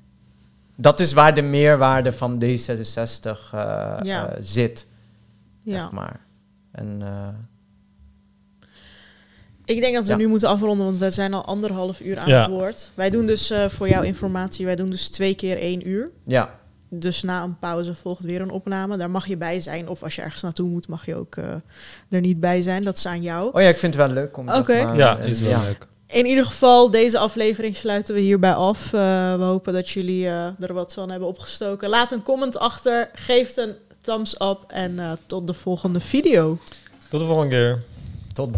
Dat is waar de meerwaarde van D zesenzestig uh, Ja. uh, zit, ja. zeg maar. En, uh, Ik denk dat we Ja. nu moeten afronden, want we zijn al anderhalf uur aan Ja. het woord. Wij doen dus, uh, voor jouw informatie, wij doen dus twee keer één uur. Ja, Dus na een pauze volgt weer een opname. Daar mag je bij zijn. Of als je ergens naartoe moet, mag je ook uh, er niet bij zijn. Dat is aan jou. oh ja, ik vind het wel leuk om... Oké. zeg maar, Ja, eh, is wel ja. leuk. In ieder geval, deze aflevering sluiten we hierbij af. Uh, we hopen dat jullie uh, er wat van hebben opgestoken. Laat een comment achter. Geef een thumbs up. En uh, tot de volgende video. Tot de volgende keer.